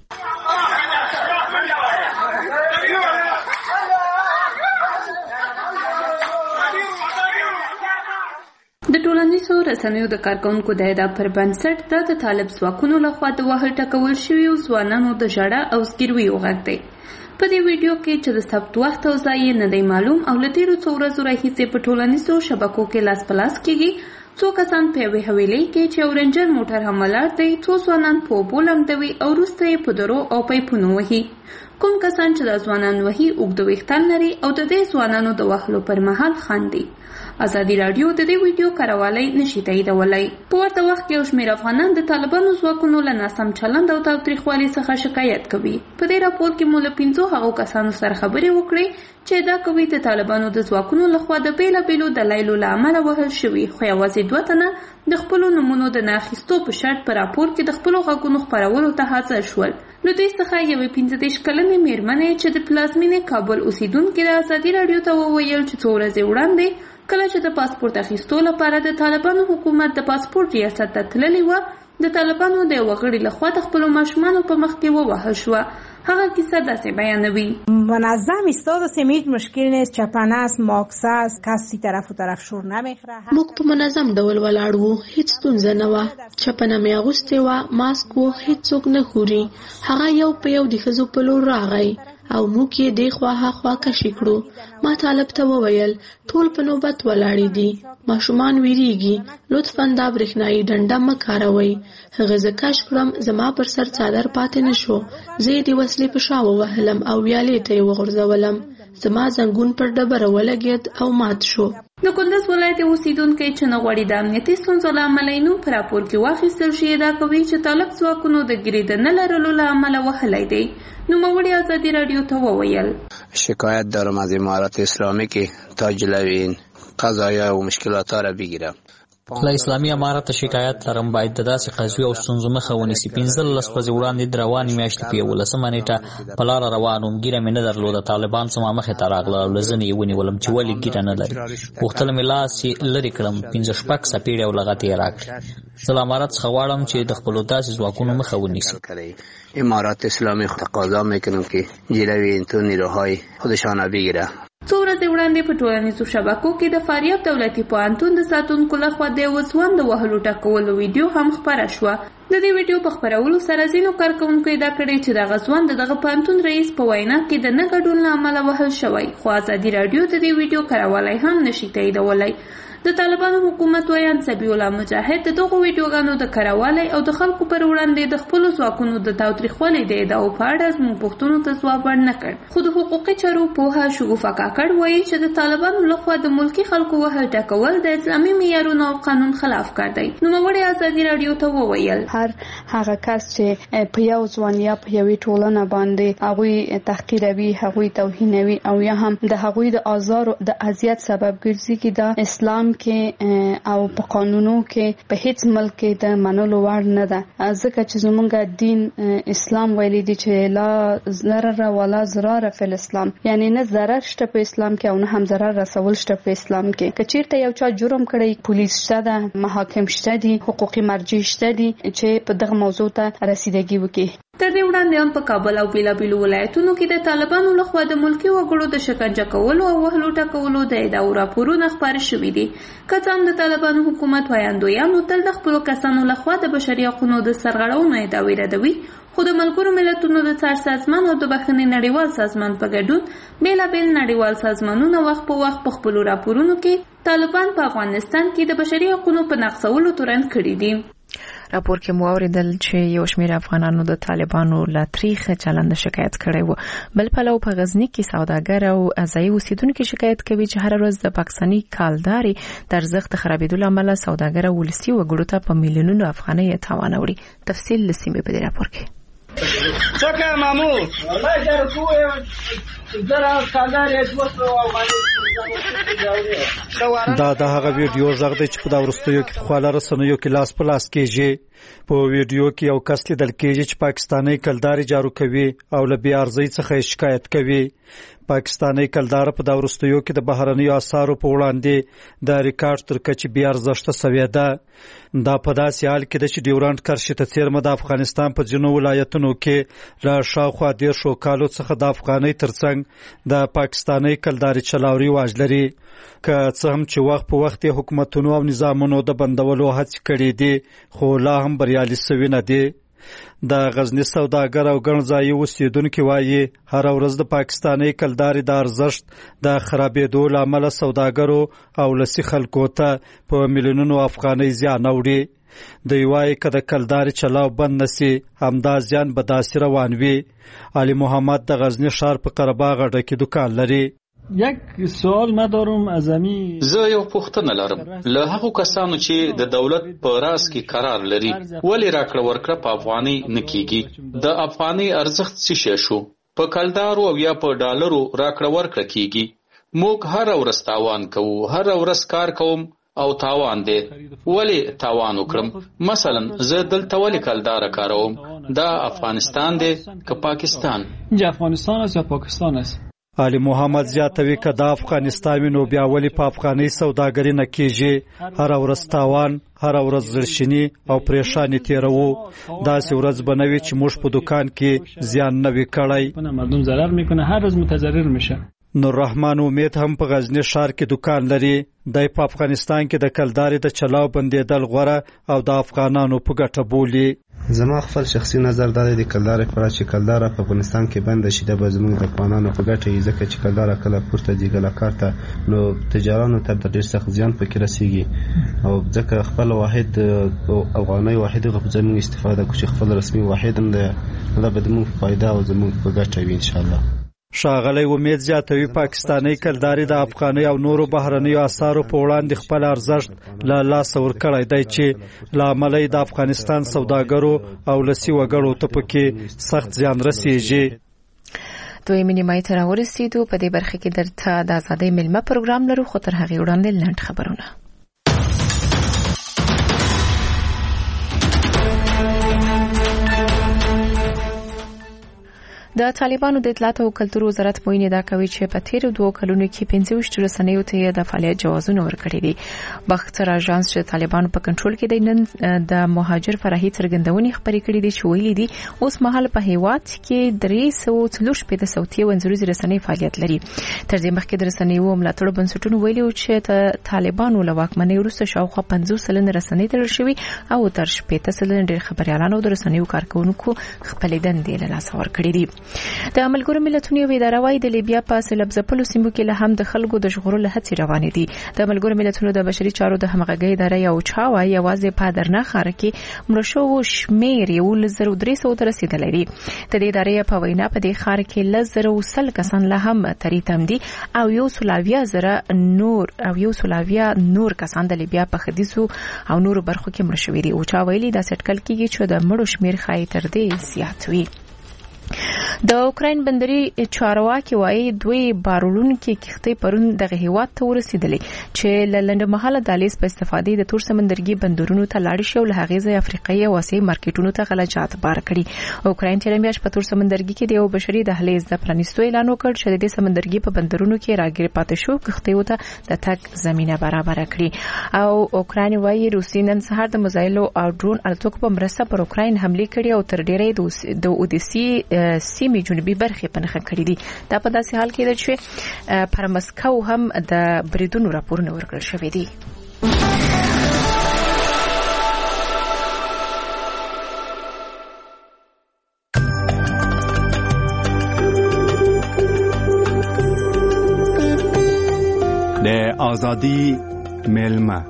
د ټولنیزو رسنیو د کارکونکو د ادعا پر بنسټ د طالب ځواکونو لخوا د وهل ټکول شویو ځوانانو د ژړا او زګیروي غږ دی. په دې ویډیو کې چې د ثبت وخت او ځای نه دی معلوم او له تیرو څو ورځو راهیسې په ټولنیزو شبکو کې لاس په لاس کېږي. څو کسان په یوې حویلۍ کې چې یو رنجر موټر هم ولاړ دی څو ځوانان په اوبو لمدوي او وروسته یې په درو او پیپونو وهي. کوم کسان چې د ځوانان وهي اوږده ویښتان لري او د دې ځوانانو د وهلو پر مهال خاندي. ازادي راډیو د دې ویډیو کاروالی نشي تاییدولی. په ورته وخت کې یو شمېر افغانان د طالبانو ځواکونو له ناسم چلند او تاوتریخوالي څخه شکایت کوي. په دې راپور کې مو له پنځو هغو کسانو سره خبرې وکړې چې دا کوي د طالبانو د ځواکونو لخوا د بیلابیلو دلایلو له امله وهل شوي، خو یوازې دوه تنه د خپلو نومونو د نه اخیستو په شرط په راپور کې د خپلو غږونو خپرولو ته حاضر شول. له دوی څخه یوې پنځه دېرش کلنې مېرمنې چې د پلازمینې کابل اوسیدونکې د ازادي راډیو ته وویل چې څو ورځې وړاندې کله چې د پاسپورت اخیستو لپاره د طالبانو حکومت د پاسپورت ریاست ته تللی وه د طالبانو د یو وګړي لخوا د خپلو ماشومانو په مخ کې ووهل شوه. هغه کیسه داسې بیانوي. منظم ایستاد و سمید مشکل نیست، چپنه است، ماکس است، کسی طرف و طرف شور نمیخوره. موږ په منظم ډول ولاړ وو، هیڅ ستونزه نه وه. چپنه مې اغوستې وه، ماسک و، هیڅوک نه خوري. هغه یو په یو د ښځو په لور راغی او موږ یې دې خوا هاخوا کشي کړو. ما طالب ته وویل ټول په نوبت ولاړې دي، ماشومان ویریږي، لطفا دا برېښنایي ډنډه مه کاروئ. هغه زه کش کړم، زما پر سر څادر پاتې نه شو. زه یې د وسلې په شا ووهلم او ویالې ته یې وغورځولم. زما زنګون پر ډبره ولګېد او مات شو. د کندز ولایت اوسیدونکي چې نه غواړي د امنیتي ستونزو له امله نوم په راپور کې واخیستل شي ادعا کوي چې طالب ځواکونو د ګیرې د نه لرلو له امله وهلی دی. نوموړي ازادي راډیو ته وویل شکایت دارم از امارت اسلامی که تا جلوی این قضایا و مشکلات را بگیرم. له اسلامي امارت شکایت لرم باید د داسې قضیو او ستونزو مخه ونیسي. پنځلس ورځې وړاندې د روانې میاشتې په یولسمه نیټه په لاره روان وم، ږیره مې نه درلوده. طالبان زما مخې ته راغله او له زنې یې ونیولم چې ولې ږیره نه لري. غوښتل مې لاس یې لرې کړم، پنځه شپږ څپېړې او لغتې یې راکړې. زه له امارت څخه غواړم چې د خپلو داسې ځواکونو مخه ونیسي. امارت اسلامی تقاضا میکنم که جلوی این تو نیروهای خودشان بگیره. څو ورځې وړاندې په ټولنیزو شبکو کې د فاریاب دولتي پوهنتون د ساتونکو لخوا د یوه ځوان د وهلو ټکولو ویډیو هم خپره شوه. د دې ویډیو په خپرولو سره ځینو کارکوونکو ادعا کړې چې دغه ځوان د دغه پوهنتون رئیس په وینا کې د نه ګډون له امله وهل شوی، خو ازادي راډیو د دې ویډیو کراوالی هم نشي تاییدولی. د طالبانو حکومت ویان سبیح الله مجاهد د دغو ویډیوګانو د کراوالی او د خلکو پر وړاندې د خپلو ځواکونو د تاوتریخوالي د ادعاو په اړه زموږ پوښتنو ته ځواب ورنه کړ. خو د حقوقي چارو پوهه شګوفه کاکړ وایي چې د طالبانو لخوا د ملکي خلکو وهل ټکول د اسلامي معیارونو او قانون خلاف کار دی. نوموړي ازادي راډیو ته وویل هر هغه کس چې په یو ځوان یا په یوې ټولنه باندې هغوی تحقیروي، هغوی توهینوي او یا هم د هغوی د آزار او د اذیت سبب ګرځي چې د اسلام کې او په قانونو کې په هیڅ ملک کې د منلو وړ نه ده، ځکه چې زمونږ دین اسلام ویلي دی چې لا ضرر ولا ضرر فی الاسلام، یعنی نه ضرر شته په اسلام کې او نه هم ضرر رسول شته په اسلام کې. که چیرته یو چا جرم کړی پولیس شته ده، محاکم شته دي، حقوقي مرجع شته دي چې په دغه موضوع ته رسیدګي وکړي. تر دې وړاندې هم په کابل او بیلابیلو ولایتونو کې د طالبانو لخوا د ملکي وګړو د شکنجه کولو او وهلو ټکولو د ادعاو راپورونه خپاره شوي دي. که څه هم د طالبانو حکومت وایندویانو تل د خپلو کسانو لخوا د بشري حقونو د سرغړونو ادعاوې ردوي، خو د ملګرو ملتونو د څار سازمان او د بخښنې نړیوال سازمان په ګډون بیلابیل نړیوال سازمانونه وخت په وخت په خپلو راپورونو کې طالبان په افغانستان کې د بشري حقونو په نقضولو تورن کړي دي. راپور کې مو اوریدل چې یو شمېر افغانانو د طالبانو له تریخه چلند شکایت کړی و. بل پلو په غزنی کې سوداګر او ځایي اوسیدونکو شکایت کوي چې هر ورځ د پاکستاني کالداري د ارزښت خرابېدو له امله سوداګر او ولسي وګړو ته په میلیونونو افغانۍ تاوان وړي. تفصیل لسیمه په دې راپور کې. څنګه مامور والله زه راکوم زرا کالداري دوه افغانۍ دا د هغه ویډیو ژغ دی چې په دا ورستیو کې په خواله رسنیو کې لاس په لاس کېږي. په ویډیو کې یو کس لیدل کېږي چې پاکستاني کلداري جارو کوي او له بې ارزۍ څخه شکایت کوي. پاکستاني کلدار په دا ورستیو کې د بهرنیو اسعارو په وړاندې د ریکارډ تر کچې بې ارزښته سوې ده. دا په داسې حال کې ده چې ډیورنډ کرښې ته څیرمه د افغانستان په ځینو ولایتونو کې له شاوخوا دېرشو کالو څخه د افغانۍ ترڅنګ د پاکستاني کلداري چلاوري واج لري. که څه هم چې وخت په وخت حکومتونو او نظامونو د بندولو هڅې کړې دي خو لا هم بریالي سوي نه دي. د غزنی سوداګر او ګڼ ځایي اوسیدونکي وایي هر ورځ د پاکستاني کلداري د ارزښت د خرابېدو له امله سوداګرو او ولسي خلکو ته په میلیونونو افغانۍ زیان اوړي. دوی وایي که د کلداري چلاو بند نسي همدا زیان به داسې روان وي. علي محمد د غزنی ښار په قرهباغ اډه کې دکان لري. یک سوال ما دارم از امی زه یو پوښتنه لرم له هغو کسانو چې د دولت په راس کې قرار لري ولې راکړه ورکړه په افغانۍ نه کیږي؟ د افغانۍ ارزښت څه شی شو؟ په کلدارو او یا په ډالرو راکړه ورکړه کیږي. موږ هر ورځ تاوان کوو، هر ورځ کار کوم او تاوان دی. ولې تاوان وکړم؟ مثلا زه دلته ولې کلدار کاروم؟ دا افغانستان دی که پاکستان؟ اینجا افغانستان است یا پاکستان است؟ علي محمد زیاتوي که د افغانستان نو بیا ولې په افغاني سوداګري نه کېږي؟ هر ورځ تاوان، هر ورځ زړشینی او پریشانی تیرو. داسې ورځ بنوي چې موږ په دکان کې زیان نه وي کړی. مردم ضرر میکنه، هر روز متضرر میشه. نور رحمان امید هم په غزنی ښار کې دکان لري. د په افغانستان کې د کلداري د چلاو بندیدل غوړه او د افغانانو په ګټه بولي. زما خپل شخصي نظر دا دی کلدار پر چې کلدار په افغانستان کې بند شي د زموږ د افغانانو په ګټه یې، ځکه چې کلدار کله پورته دی ګل کارته نو تجارانو ته د ډیر سخت زیان پکې رسیږي او ځکه خپل واحد افغاني واحد غو زموږ استفاده کوي خپل رسمي واحد هم ده دا به موږ فائدہ او زموږ په ګټه وي ان شاء الله. ښاغلی امید زیاتوي پاکستاني کلداري د افغاني او نورو بهرنیو اسعارو په وړاندې خپل ارزښت له لاسه ورکړی دی چې له امله یې د افغانستان سوداګرو او لسي وګړو ته پکې سخت زیان رسیږي. دوی نیمایي ته راورسېدو. په دې برخه کې درته د ازادۍ میلمه پروګرام لرو، خو تر هغې وړاندې لنډ خبرونه. د طالبانو د اطلاعات او کلتور وزارت موینه دا کوي چې په تیر دوه کلونو کې پنځه ویشت رسنیو ته د فعالیت جوازونه ورکړي دي. باختر اژانس چې طالبانو په کنټرول کې دی نن د مهاجر فرهي څرګندونې خبرې کړې دي چې ویلي دي اوس مهال په هیواد کې درې سوه څلور شپېته صوتي او انځوريزي رسنۍ فعالیت لري. تر دې مخکې د رسنیو ملاتړ بنسټونو ویلي چې طالبانو له واکمنۍ وروسته شاوخوا پنځوس سلنه رسنۍ تړل شوي او تر شپېته سلنه ډېر خبريالان او د رسنیو کارکونکو خپل دندې له لاسه ورکړي دي. د ملګرو ملتونو یو اداره وايي د لیبیا په سیلاب ځپلو سیمو کې له هم د خلکو د ژغورلو هڅې روانې دي. د ملګرو ملتونو د بشري چارو د همغږۍ اداره یو چا وايي یوازې په درنه ښار کې مړه شوو شمېر یو له زر درې سوه ته رسېدلی دی. د دې ادارې په وینا په دې ښار کې له زر سل کسان له هم تری تم دي او یو سلاویا زره نور او یو سلاویا نور کسان د لیبیا په ختیځو او نورو برخو کې مړه شوي دي. او چا ویلي دا سټکل کېږي چې د مړو شمېر ښایي تر دې زیات وي. د اوکراین بندري چارواکي وايي دوی بارولونکي کښتۍ پرون دغه هیواد ته ورسېدلې چې له لنډمهاله دهلیز په استفادې د تور سمندرګي بندرونو ته لاړ شي او له هغې ځایه افریقایي او آسیایي مارکیټونو ته غلجات بار کړي. اوکراین تېره میاشت په تور سمندرګي کې د یو بشري دهلیز د پرانیستو اعلان وکړ چې د دې سمندرګي په بندرونو کې راګیر پاتې شو کښتیو ته د تګ زمینه برابره کړي. او اوکراین وايي روسي نن سهار د مزایلو او ډرون الوتکو په مرسته پر اوکراین حمله کړې او تر ډیره د اودیسي سیمې جنوبي برخې په نښه کړې دي. دا په داسې حال کې ده چې پر مسکو هم د بریدونو راپورونه ورکړل شوي دي. د ازادي میلمه.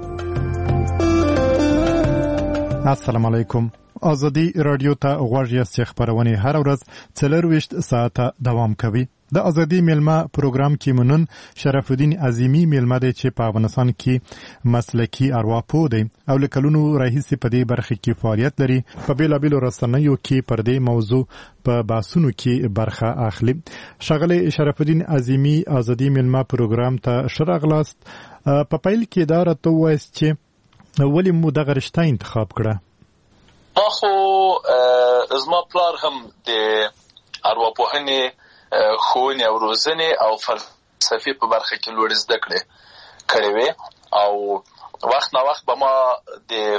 السلام علیکم. ازادي رادیو ته غوږ یاست چې خبرونه هر ورځ څلرویشت ساعته دوام کوي. د ازادي میلمه پروګرام کې منن شرف الدین عظیمی میلمه دی چې په افغانستان کې مسلکی ارواپوه دی او لکلونو راهیسې په دې برخه کې فعالیت لري. په بیلابیلو رسنیو کې پر دې موضوع په باسونو کې برخه اخلي. ښاغلی شرف الدین عظیمی ازادي میلمه پروګرام ته شراغلاست. په پیل کې دا راته وایست چې ولې مو دغه رشته انتخاب کړه؟ ما خو زما پلار هم د ارواپوهنې ښوونې او روزنې او فلسفې په برخه کې لوړې زده کړې کړې وې او وخت نا وخت به ما د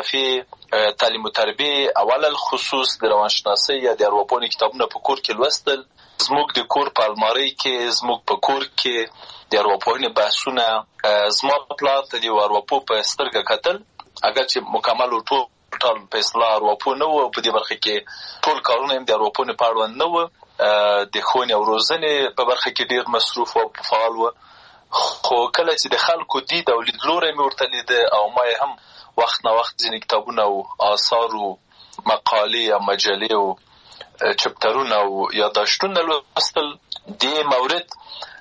فلسفې تعلیم و تربیې اول الخصوص د روانشناسۍ یا د ارواپوهنې کتابونه په کور کې لوستل. زموږ د کور په المارۍ کې زموږ په کور کې د ارواپوهنې بحثونه زما پلار ته د ارواپوه په سترګه کتل. اگر چې مکمل ټول ټول په اصطلاح ارواپوه نه و، په دې برخه کې ټول کارونه هم د ارواپوهنې په اړوند نه و. د ښوونې او روزنې په برخه کې ډېر مصروف او فعال و. خو کله چې د خلکو دید او لیدلوری مې ورته لیده او ما هم وخت نه وخت ځینې کتابونه او آثار او مقالې او مجلې او چپټرونه او یادداشتونه لوستل. دې مورد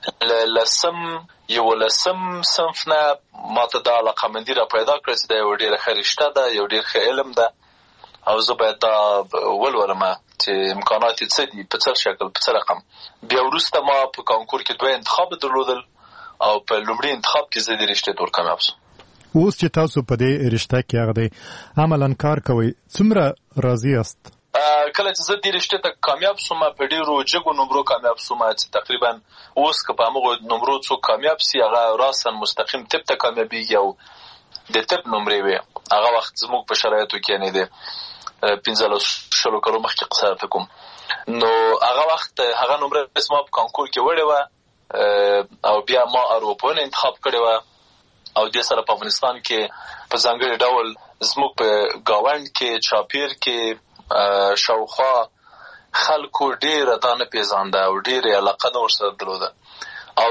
لسم یولسم صنف نه ماته دا علاقه‌مندي را پیدا کړه چې دا یو ډېره ښه رشته ده، یو ډېر ښه علم ده او زه باید دا ولولم چې امکانات یې څه دي، په څه شکل، په څه رقم. بیا وروسته ما په کانکور کې دوه انتخاب درلودل او په لومړي انتخاب کې زه د رشتې تور کامیاب شوم. اوس چې تاسو په دې رشته کې هغه دی عملاً کار کوئ، څومره راضي یاست؟ کله چې زه دې رشتې ته کامیاب شوم په ډېرو جګو نمرو کامیاب شوم چې تقریبا اوس که په همغو نمرو څوک کامیاب سي هغه راساً مستقیم طب ته کامیابېږي او د طب نمرې وې. هغه وخت زموږ په شرایطو کې یعنې د پنځلس شلو کلو مخکې قصه درته کوم، نو هغه وخت هغه نمره زما په کانکور کې وړې وه او بیا ما ارواپوهنه انتخاب کړې وه او دې سره په افغانستان کې په ځانګړي ډول زموږ په ګاونډ کې چاپیر کې شاوخوا خلکو ډېره دا نه پېژانده او ډېرې علاقه نه ورسره درلوده او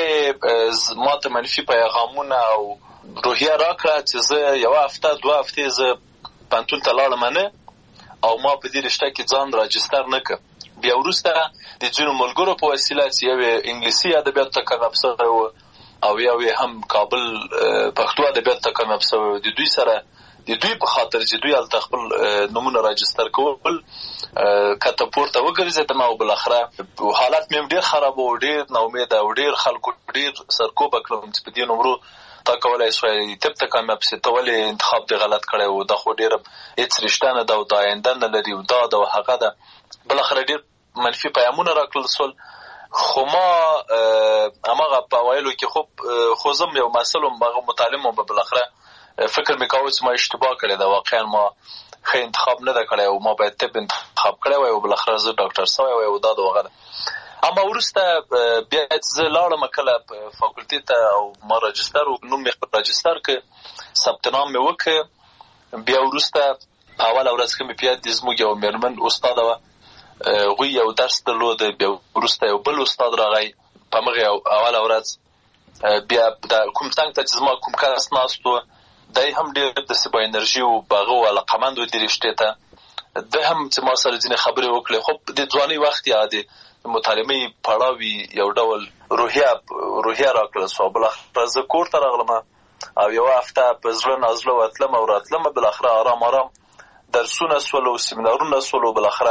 دومره ما ته منفي پیغامونه او روحیه راکړه چې زه یوه هفته دوه هفتې زه پوهنتون ته لاړم نه او ما په دې رشته کې ځان راجستر نه کړ بیا وروسته د ځینو ملګرو په وسیله چې یو انګلیسي ادبیاتو ته کامیاب شوی و او یو هم کابل پښتو ادبیاتو ته کامیاب شوی و. د دوی سره د دوی په خاطر چې دوی هلته خپل نومونه راجستر کول کته پورته وګرځېدم او بالاخره حالت مې ډېر خراب و، ډېر ناامیده او ډېر خلکو ډېر سرکوبه کړم چې په دې نمرو تا کولی شوی طب ته کامیاب شې، ته ولې انتخاب دې غلط کړی و، دا خو ډېره هېڅ رشته نه ده او دا آینده نه لري او دا ده او هغه ده. بالاخره ډېر منفي پیامونه راکړل شول. خو ما هماغه په ویلو کې خوب خو زم یو مسل وم، هغه متعلم وم، بالاخره فکر مې کاوه چې ما اشتباه کړې ده، واقعا ما ښه انتخاب نه ده کړی او ما باید طب انتخاب کړی وای او بالاخره زه ډاکټر شوی وای او دا د هغه ده. اما وروسته بیا چې زه لاړم کله فاکولټي ته او ما راجستر نوم مې خپل راجستر کړ، ثبت نام مې وکړ. بیا وروسته اوله ورځ کې مې په یاد دي زموږ یو مېرمن استاده وه، هغوی یو درس درلود. بیا وروسته یو بل استاد راغی په همغې اوله ورځ. بیا د کوم څنګ ته چې زما کوم کس ناست و دی هم ډېر داسې با انرژي و، په هغه و علاقمند و دې رشتې ته. دی هم چې ما سره ځینې خبرې وکړې. خو د ځوانۍ وخت یا د مطالعې پړاوي یو ډول روحیه روحیه راکړل شوه. بالاخره زه کور ته راغلم او یوه هفته په زړه نازړه وتلم او راتلم. بالاخره آرام آرام درسونه سول او سیمینارونه سول او بالاخره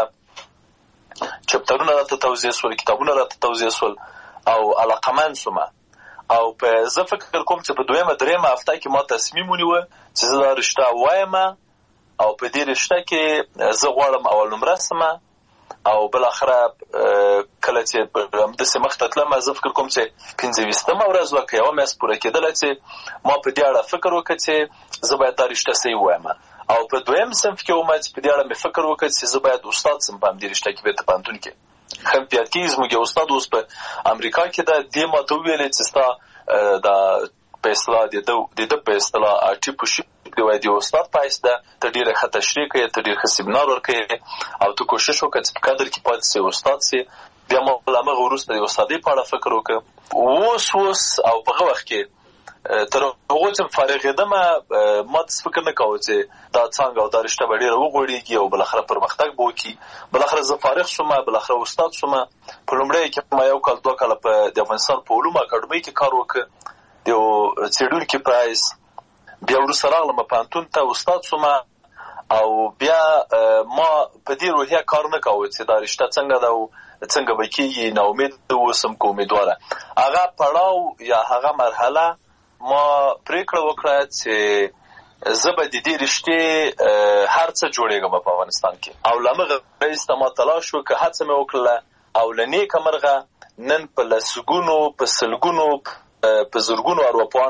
چپټرونه راته توضیح سول، کتابونه راته توضیح سول او علاقمند شوم. او په زه فکر کوم چې په دویمه درېیمه هفته کې ما تصمیم ونیوه چې زه دا رشته وایم او په دې رشته کې زه غواړم اول نمره شم. او بالاخره کله چې همداسې مخته تلم زه فکر کوم چې پنځه ویشتمه ورځ وه که یوه میاشت پوره کېدله چې ما په دې اړه فکر وکړ چې زه باید دا رشته صحیح ووایم. او په دویم صنف کې وم چې په دې اړه مې فکر وکړ چې زه باید استاد شم په همدې رشته کې بېرته پوهنتون کې. ښه مې په یاد کېږي زموږ یو استاد اوس په امریکا کې ده، دې ما ته وویلې چې ستا دا په اصطلاح د ده په اصطلاح ټیپوشیپ د وایي د استاد په حیث ده، ته ډېره ښه تشریح کوې، ته ډېر ښه سیمینار ورکوې او ته کوشش وکړه چې په قدر کې پاتې سې استاد سې. بیا ما له همغه وروسته د استادۍ په اړه فکر وکړ. اوس اوس او په هغه وخت کې تر هغو چې فارغېدم ما داسې فکر نه کوه چې دا څانګه او دا رشته به ډېره وغوړېږي او بالاخره پرمختګ به وکړي. بالاخره زه فارغ شوم، بالاخره استاد شوم. په لومړیو کې ما یو کال دوه کاله په د افغانستان په علومو اکاډمۍ کې کار وکړ د یو څېړونکي په حیث. بیا وروسته راغلم پوهنتون ته استاد شوم او بیا ما په دې روحیه کار نه کوه چې دا رشته څنګه ده او څنګه به کېږي، ناامید اوسم که امیدواره. هغه پړاو یا هغه مرحله ما پرېکړه وکړه چې زه به د دې رشتې هر څه جوړېږم په افغانستان کې. او له همغه وروسته ما تلاش وکړه، هڅه مې وکړله او له نیکه مرغه نن په لسګونو په سلګونو په زرګونو ارواپوهان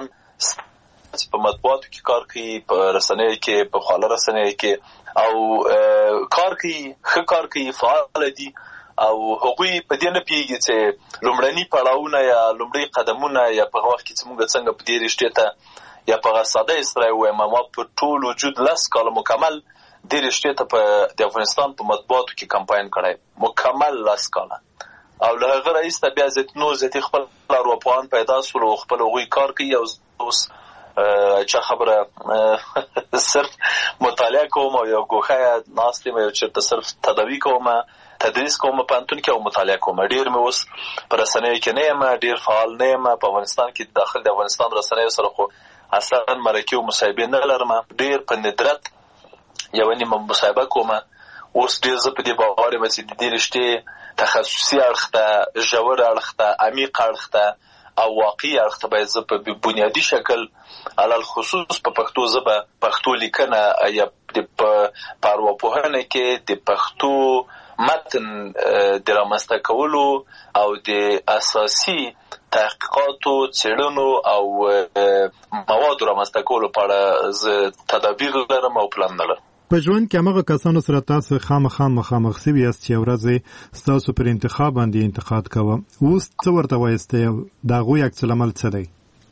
چې په مطبوعاتو کې کار کوي، په رسنیو کې، په خواله رسنیو کې او کار کوي، ښه کار کوي، فعال دي او هغوی په دې نه پوهېږي چې لومړني پړاوونه یا لومړی قدمونه یا په هغه وخت کې چې موږ څنګه په دې رشتې ته یا په هغه ساده اصطلاح ووایم ما په ټول وجود لس کاله مکمل دې رشتې ته په د افغانستان په مطبوعاتو کې کمپاین کړی، مکمل لس کاله. او له هغه راهیسته بیا زیاتنو زیاتې خپل ارواپوهان پیدا شول او خپل هغوی کار کوي. او اوس چا خبره صرف مطالعه کوم او یو ګوښه ناست یم، یو چېرته صرف تداوي کوم، تدریس کوم پوهنتون کې او مطالعه کوم. ډېر مې اوس په رسنیو کې نه یم، ډېر فعال نه یم په افغانستان کې. داخل د افغانستان رسنیو سره خو اصلا مرکې او مصاحبې نه لرم، ډېر په ندرت یوه نیمه مصاحبه کوم. اوس ډېر زه په دې باور یم چې د دې رشتې تخصصي اړخ ته، ژور اړخ ته، عمیق اړخ ته او واقعي اړخ ته باید زه په بنیادي شکل علل خصوص په پښتو ژبه، پښتو لیکنه یا په ارواپوهنه کې د پښتو متن د رامنځته کولو او د اساسي تحقیقاتو، څېړنو او موادو رامنځته کولو په اړه زه تدابیر لرم او پلان نه لرم. په ژوند کې هغه کسانو سره تاسو خامخا مخامخ سوي یاست چې ورځې ستاسو پر انتخاب باندې انتقاد کوه، اوس څه ورته وایسته؟ د هغوی عکس العمل څه دی؟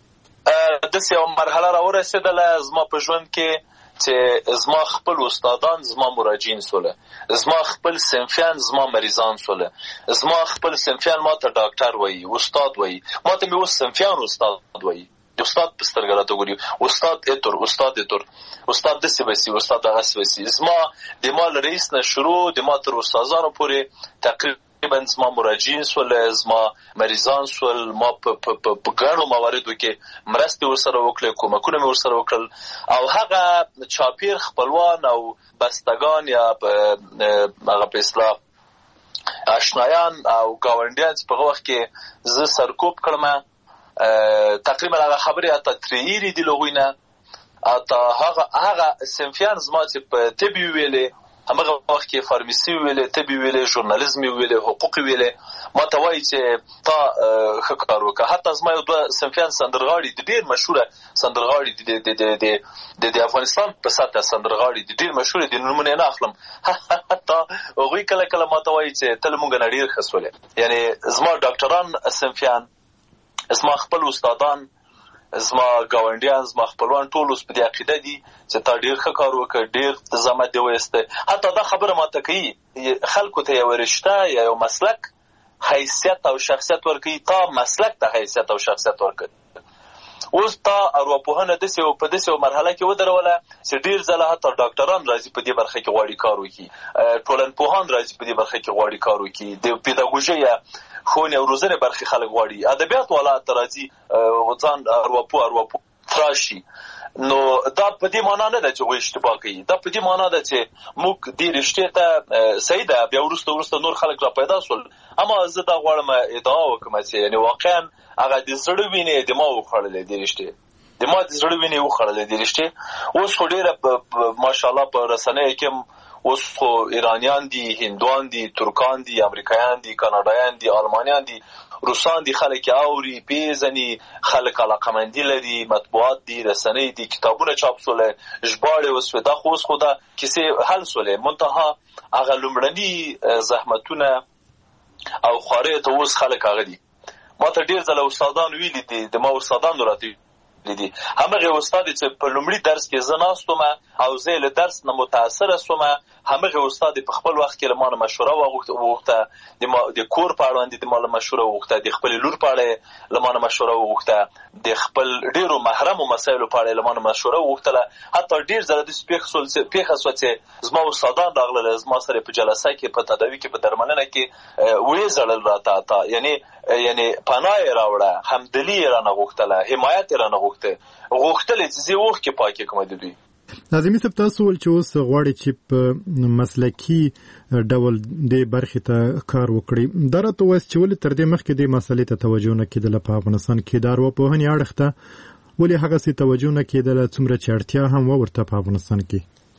داسې یوه مرحله راورسېدله زما په ژوند کې چې زما خپل استادان زما مراجعین سوله، زما خپل صنفیان زما مریضان سوله، زما خپل صنفیان ما ته ډاکټر وایي، استاد وایي، ما ته مې اوس صنفیان استاد وایي. استاد په سترګه راته ګوري، استاد اتور استاد اتور استاد د سیبسی استاد هغه سیبسی. زما د مال رئیس نه شروع د ما تر استادانو پورې تقریبا زما مراجعین سول، زما مریضان سول، ما په په ګڼو مواردو کې مرستې ورسره وکړې، کومکونه مې ورسره وکړل، او هغه چاپیر خپلوان او بستگان یا هغه په اصطلاح آشنایان او گاونډیان په وخت کې زه سرکوب کړم. تقریبا هغه خبرې اته تریری دی لغوینه اته هغه هغه سنفیان زما چې په طبي ویلې، هغه وخت کې فارمیسي ویلې، طبي ویلې، ژورنالیزم ویلې، حقوق ویلې، ما ته وایي چې تا ښه کار وکړه. حتی زما یو دوه سنفیان سندرغاړي دي، ډېر مشهوره سندرغاړي دي د د د افغانستان په سطحه سندرغاړي دي، ډېر مشهوره دي، نومونه نه اخلم. حتی هغوی کله کله ما ته وایي چې ته له موږ نه ډېر ښه سولې. یعنې زما ډاکټران سنفیان، زما خپل استادان، زما گاونډیان، زما خپلوان ټول اوس په دې عقیده دي چې تا ډېر ښه کار وکړ، ډېر زحمت دې وایسته. حتی دا خبره ماته کوي خلکو ته یو رشته یا یو مسلک حیثیت او شخصیت ورکوي، تا مسلک ته حیثیت او شخصیت ورکوي. اوس تا ارواپوهنه داسې یو په داسې یو مرحله کې ودروله چې ډېر ځله حتی ډاکټران راځي په دې برخه کې غواړي کار وکړي، ټولنپوهان راځي په دې برخه کې غواړي کار وکړي، د پیداګوژي یا ښوونې او روزنې برخې خلک غواړي، ادبیات والا ته راځي ځان ارواپوه ارواپوه راشي. نو دا په دې معنا نه ده چې هغوی اشتباه کوي، دا په دې معنا ده چې موږ دې رشتې ته صحیح ده. بیا وروسته وروسته نور خلک را پیدا سول، اما زه دا غواړم ادعا وکړم چې یعنې واقعا هغه د زړه وینې د ما وخوړلې دې رشتې، د ما د زړه وینې وخوړلې دې رشتې. اوس خو ډېره ماشاءالله په رسنیو کې اوس خو ایرانیان دي، هندوان دي، ترکان دي، امریکایان دي، کاناډایان دي، آلمانیان دي، روسان دي، خلک اوري پیژني، خلک علاقمندي لري، مطبوعات دي، رسنۍ دي، کتابونه چاپ سوله، ژباړې وسوې. دا خو اوس خو دا کیسې حل سولې، منتها هغه لومړني زحمتونه او خوارۍ ته اوس خلک هغه دي. ما ته ډېر ځله استادان ویلي دي، د ما استادانو راته دي همغه استاد چې په لومړي درس کې زه ناست وم او زه له درس نه متاثره شوم، همغه استاد په خپل وخت کې له ما نه مشوره وغوښته، د د کور په اړه باندې د ما له مشوره وغوښته، د خپل لور په اړه له ما نه مشوره وغوښته، د خپل ډېرو محرمو مسایلو په اړه له ما نه مشوره وغوښتله. حتی ډېر ځله داسې پېښه سول چې پېښه سوه چې زما استادان راغلل، زما سره په جلسه کې، په تداوي کې، په درملنه کې ویې ژړل راته، تا یعنې یعنې پناه یې راوړه، همدلي یې رانه غوښتله، حمایت یې رانه غوښته غوښتلې چې زه اوښکې پاکې کړم د دوی. ناظمي صاحب، تاسو ول چې اوس غواړئ چې په مسلکي ډول دې برخې ته کار وکړئ، دا راته ووایاست چې ولې تر دې مخکې دې مسلې ته توجه نه کېدله په افغانستان کې، د ارواپوهنې اړخ ته ولې هغسې توجه نه کېدله څومره چې اړتیا هم وه ورته په افغانستان کې؟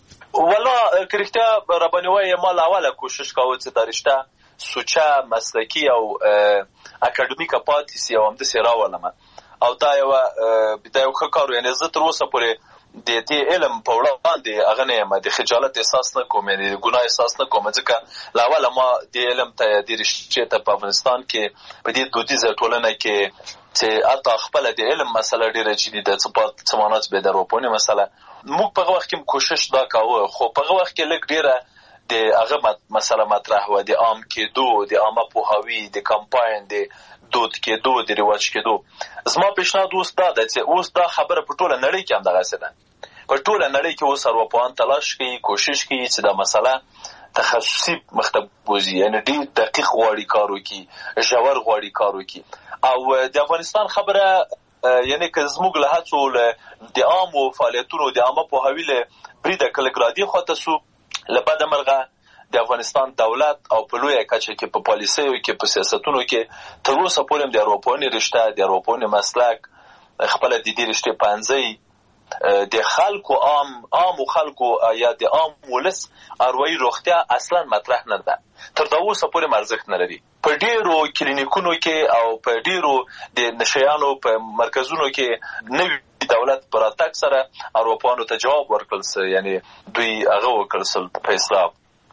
والله که رښتیا راباندې وایې، ما له اوله کوشش کاوه چې دا رشته سوچه، مسلکي او اکاډمیکه پاتې سي او همداسې راولمه، او دا یوه دا یو ښه کار و. یعنې زه تر اوسه پورې د دې علم په وړاندې هغه نه یم، د خجالت احساس نه کوم، یعنې د ګناه احساس نه کوم، ځکه له اوله ما دې علم ته، دې رشتې ته په افغانستان کې په دې دودیزه ټولنه کې چې حتی خپله د علم مسله ډېره جدي ده، څه معنا چې د ارواپوهنې مسله، موږ په هغه وخت کې کوشش دا کاوه، خو په هغه وخت کې لږ ډېره د هغه مسله مطرح وه، د عام کېدو، د عامه پوهاوي، د کمپاین، د دود کېدو، د رواج کېدو. زما پیشنهاد اوس دا ده چې اوس دا خبره په ټوله نړۍ کې همدغسې ده، په ټوله نړۍ کې اوس ارواپوهان تلاش کوي، کوشش کوي چې دا مسله تخصصي مخ ته بوځي، یعنې ډېر دقیق غواړي کار وکړي، ژور غواړي کار وکړي. او د افغانستان خبره یعنې که زموږ له هڅو د عامو فعالیتونو، د عامه پوهاوي له بریده که لږ رادي خواته سو، له بده مرغه د افغانستان دولت او په لویه کچه کې په پالیسیو کې، په سیاستونو کې تر اوسه پورې هم د ارواپوهنې رشته، د ارواپوهنې مسلک، خپله د دې رشتې پوهنځی د خلکو عام عامو خلکو یا د عام ولس اروايي روغتیا اصلا مطرح نه ده، تر دا اوسه پورې ارزښت نه لري. په ډېرو کلینیکونو کې او په ډېرو د نشیانو په مرکزونو کې نوي دولت پر راتګ سره ارواپوهانو ته جواب ورکړل سو، یعنې دوی هغه وکړل سول په اصطلاح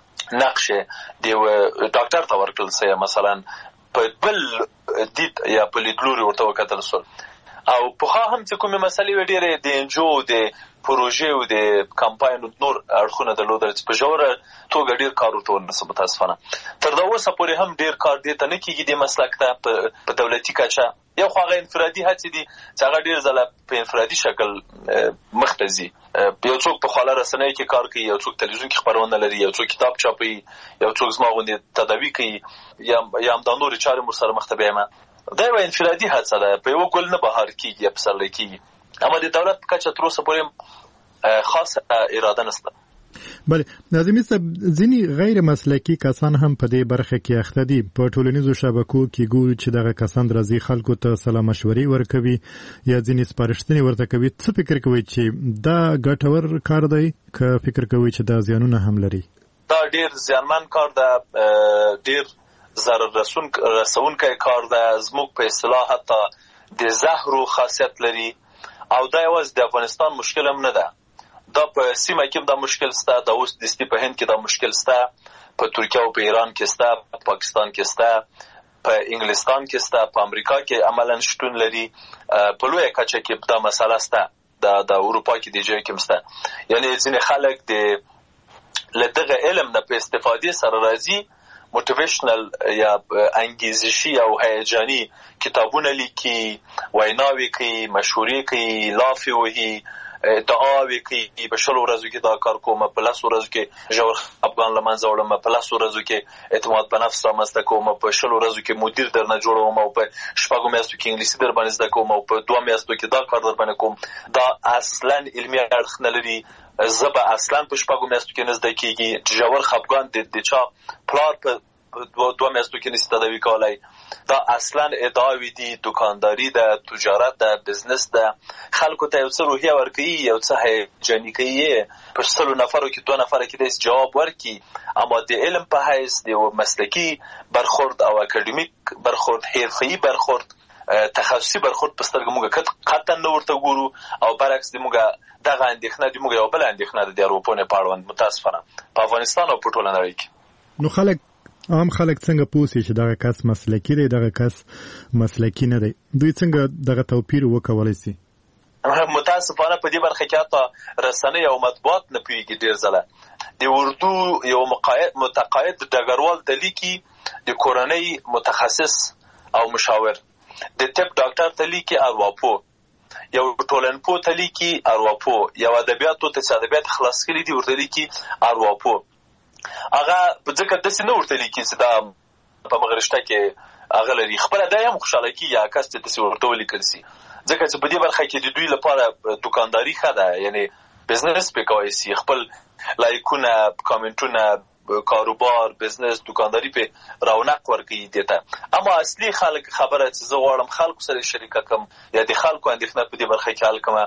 نقش د ډاکټر ته ورکړل سو، یا مثلا په بل دید یا په لیدلوري ورته وکتل سول. او پخوا هم چې کومې مسلې وې ډېرې د انجو، د پروژې او د کمپاین نور اړخونه درلودل چې په ژوره توګه ډیر کار ورته ونسو متاسفانه. تر دا اوسه پورې هم ډیر کار دې ته نه کېږي د مسلک ته په دولتي کچه. یو خو هغه انفرادي هڅې دي چې هغه ډیر ځله په انفرادي شکل مخ ته ځي. یو څوک په خواله رسنیو کې کار کوي، یو څوک تلویزیون کې خپرونه لري، یو څوک کتاب چاپوي، یو څوک زما غوندې تداوي کوي، یا یا هم دا نورې چارې مور سره مخ ته بیایم. دا یوه انفرادي هڅه ده، په یوه ګل نه بهار کېږي یا پسرلی کېږي. اما د دولت په کچه تر اوسه پورې خاصه اراده نشته. بله ناظمي صاحب، ځینې غیر مسلکي کسان هم په دې برخه کې اخته دي. په ټولنیزو شبکو کې ګورو چې دغه کسان راځي خلکو ته سلا مشورې ورکوي یا ځینې سپارښتنې ورته کوي. څه فکر کوئ چې دا ګټور کار دی که فکر کوئ چې دا زیانونه هم لري؟ دا ډیر زیانمن کار ده، ډیر ضرر رسونکی کار ده. زموږ په اصطلاح حتی د زهرو خاصیت لري او دا یوازې د افغانستان مشکل هم نه ده. دا په سیمه کې دا مشکل سته، دا اوس دستی په هند کې دا مشکل سته، په ترکیه او په ایران کې سته، په پاکستان کې سته، په انګلستان کې سته، په امریکا کې عملاً شتون لري، په لویه کچه کې دا مسله سته، دا د اروپا کې دی ځای کې سته. یعنی ځینې خلک د لدغه علم نه په استفادې سره راځي، موټیویشنل یا انګیزشي او هیجاني کتابونه لیکي، ویناوي کوي، مشورې کوي، لافي وهي، ادعاوې کوي. په شلو ورځو کې دا کار کوم، په لسو ورځو کې ژور افغان له منځه وړم، په لسو ورځو کې اعتماد په نفس رامنځته کوم، په شلو ورځو کې مدیر درنه جوړوم، او په شپږو میاشتو کې انګلیسي در باندې زده کوم، او په دوه میاشتو کې دا کار در باندې کوم. دا اصلا علمي اړخ نه لري. زه به اصلا په شپږو میاشتو کې نه زده کېږي. ژور خفګان د چا پلار په دوه میاشتو کې نشي تداوي کولی. دا اصلا ادعاوې دي، دکانداري ده، تجارت ده، بزنس ده. خلکو ته یو څه روحیه ورکوي، یو څه هیجاني کوي، په سلو نفرو کې دوه نفره کې داسې جواب ورکړي. اما د علم په حیث د مسلکي برخورد او اکاډمیک برخورد، حرفه‌ایي برخورد، تخصصي برخورد په سترګه موږ قطعا نه ورته ګورو. او برعکس د موږ دغه اندېښنه د موږ یو بله اندېښنه ده د اروپونې په اړوند متاسفانه په افغانستان او په ټوله نړۍ کې. نو خلک عام خلک څنګه پوهیږي چې دغه کس مسلکي دی، دغه کس مسلکي نه دی؟ دوی څنګه دغه توپیر وکولای شي؟ متاسفانه په دې برخه کې حتی رسنۍ او مطبوعات نه پوهیږي. ډېر ځله د اردو یو متقاعد ډګروال ته لیکي، د کورنۍ متخصص او مشاور، د طب ډاکټر ته لیکي ارواپوه، یو ټولنپوه ته لیکي ارواپوه، یو ادبیاتو ته چې ادبیات خلاص کړي دي ورته لیکي ارواپوه. هغه په ځکه داسې نه ورته لیکي چې دا په مغرشته کې هغه لري. خپله دا هم خوشحاله کېږي هغه کس چې داسې ورته ولیکل شي، ځکه چې په دې برخه کې د دوی لپاره دکانداري ښه ده. یعنې بزنس پې کولی شي، خپل لایکونه، کامنټونه، کاروبار، بزنس، دکانداري پې رونق ورکوي دې ته. اما اصلي خلک خبره چې زه غواړم خلکو سره شریکه کړم یا د خلکو اندېښنه په دې برخه کې حل کړم،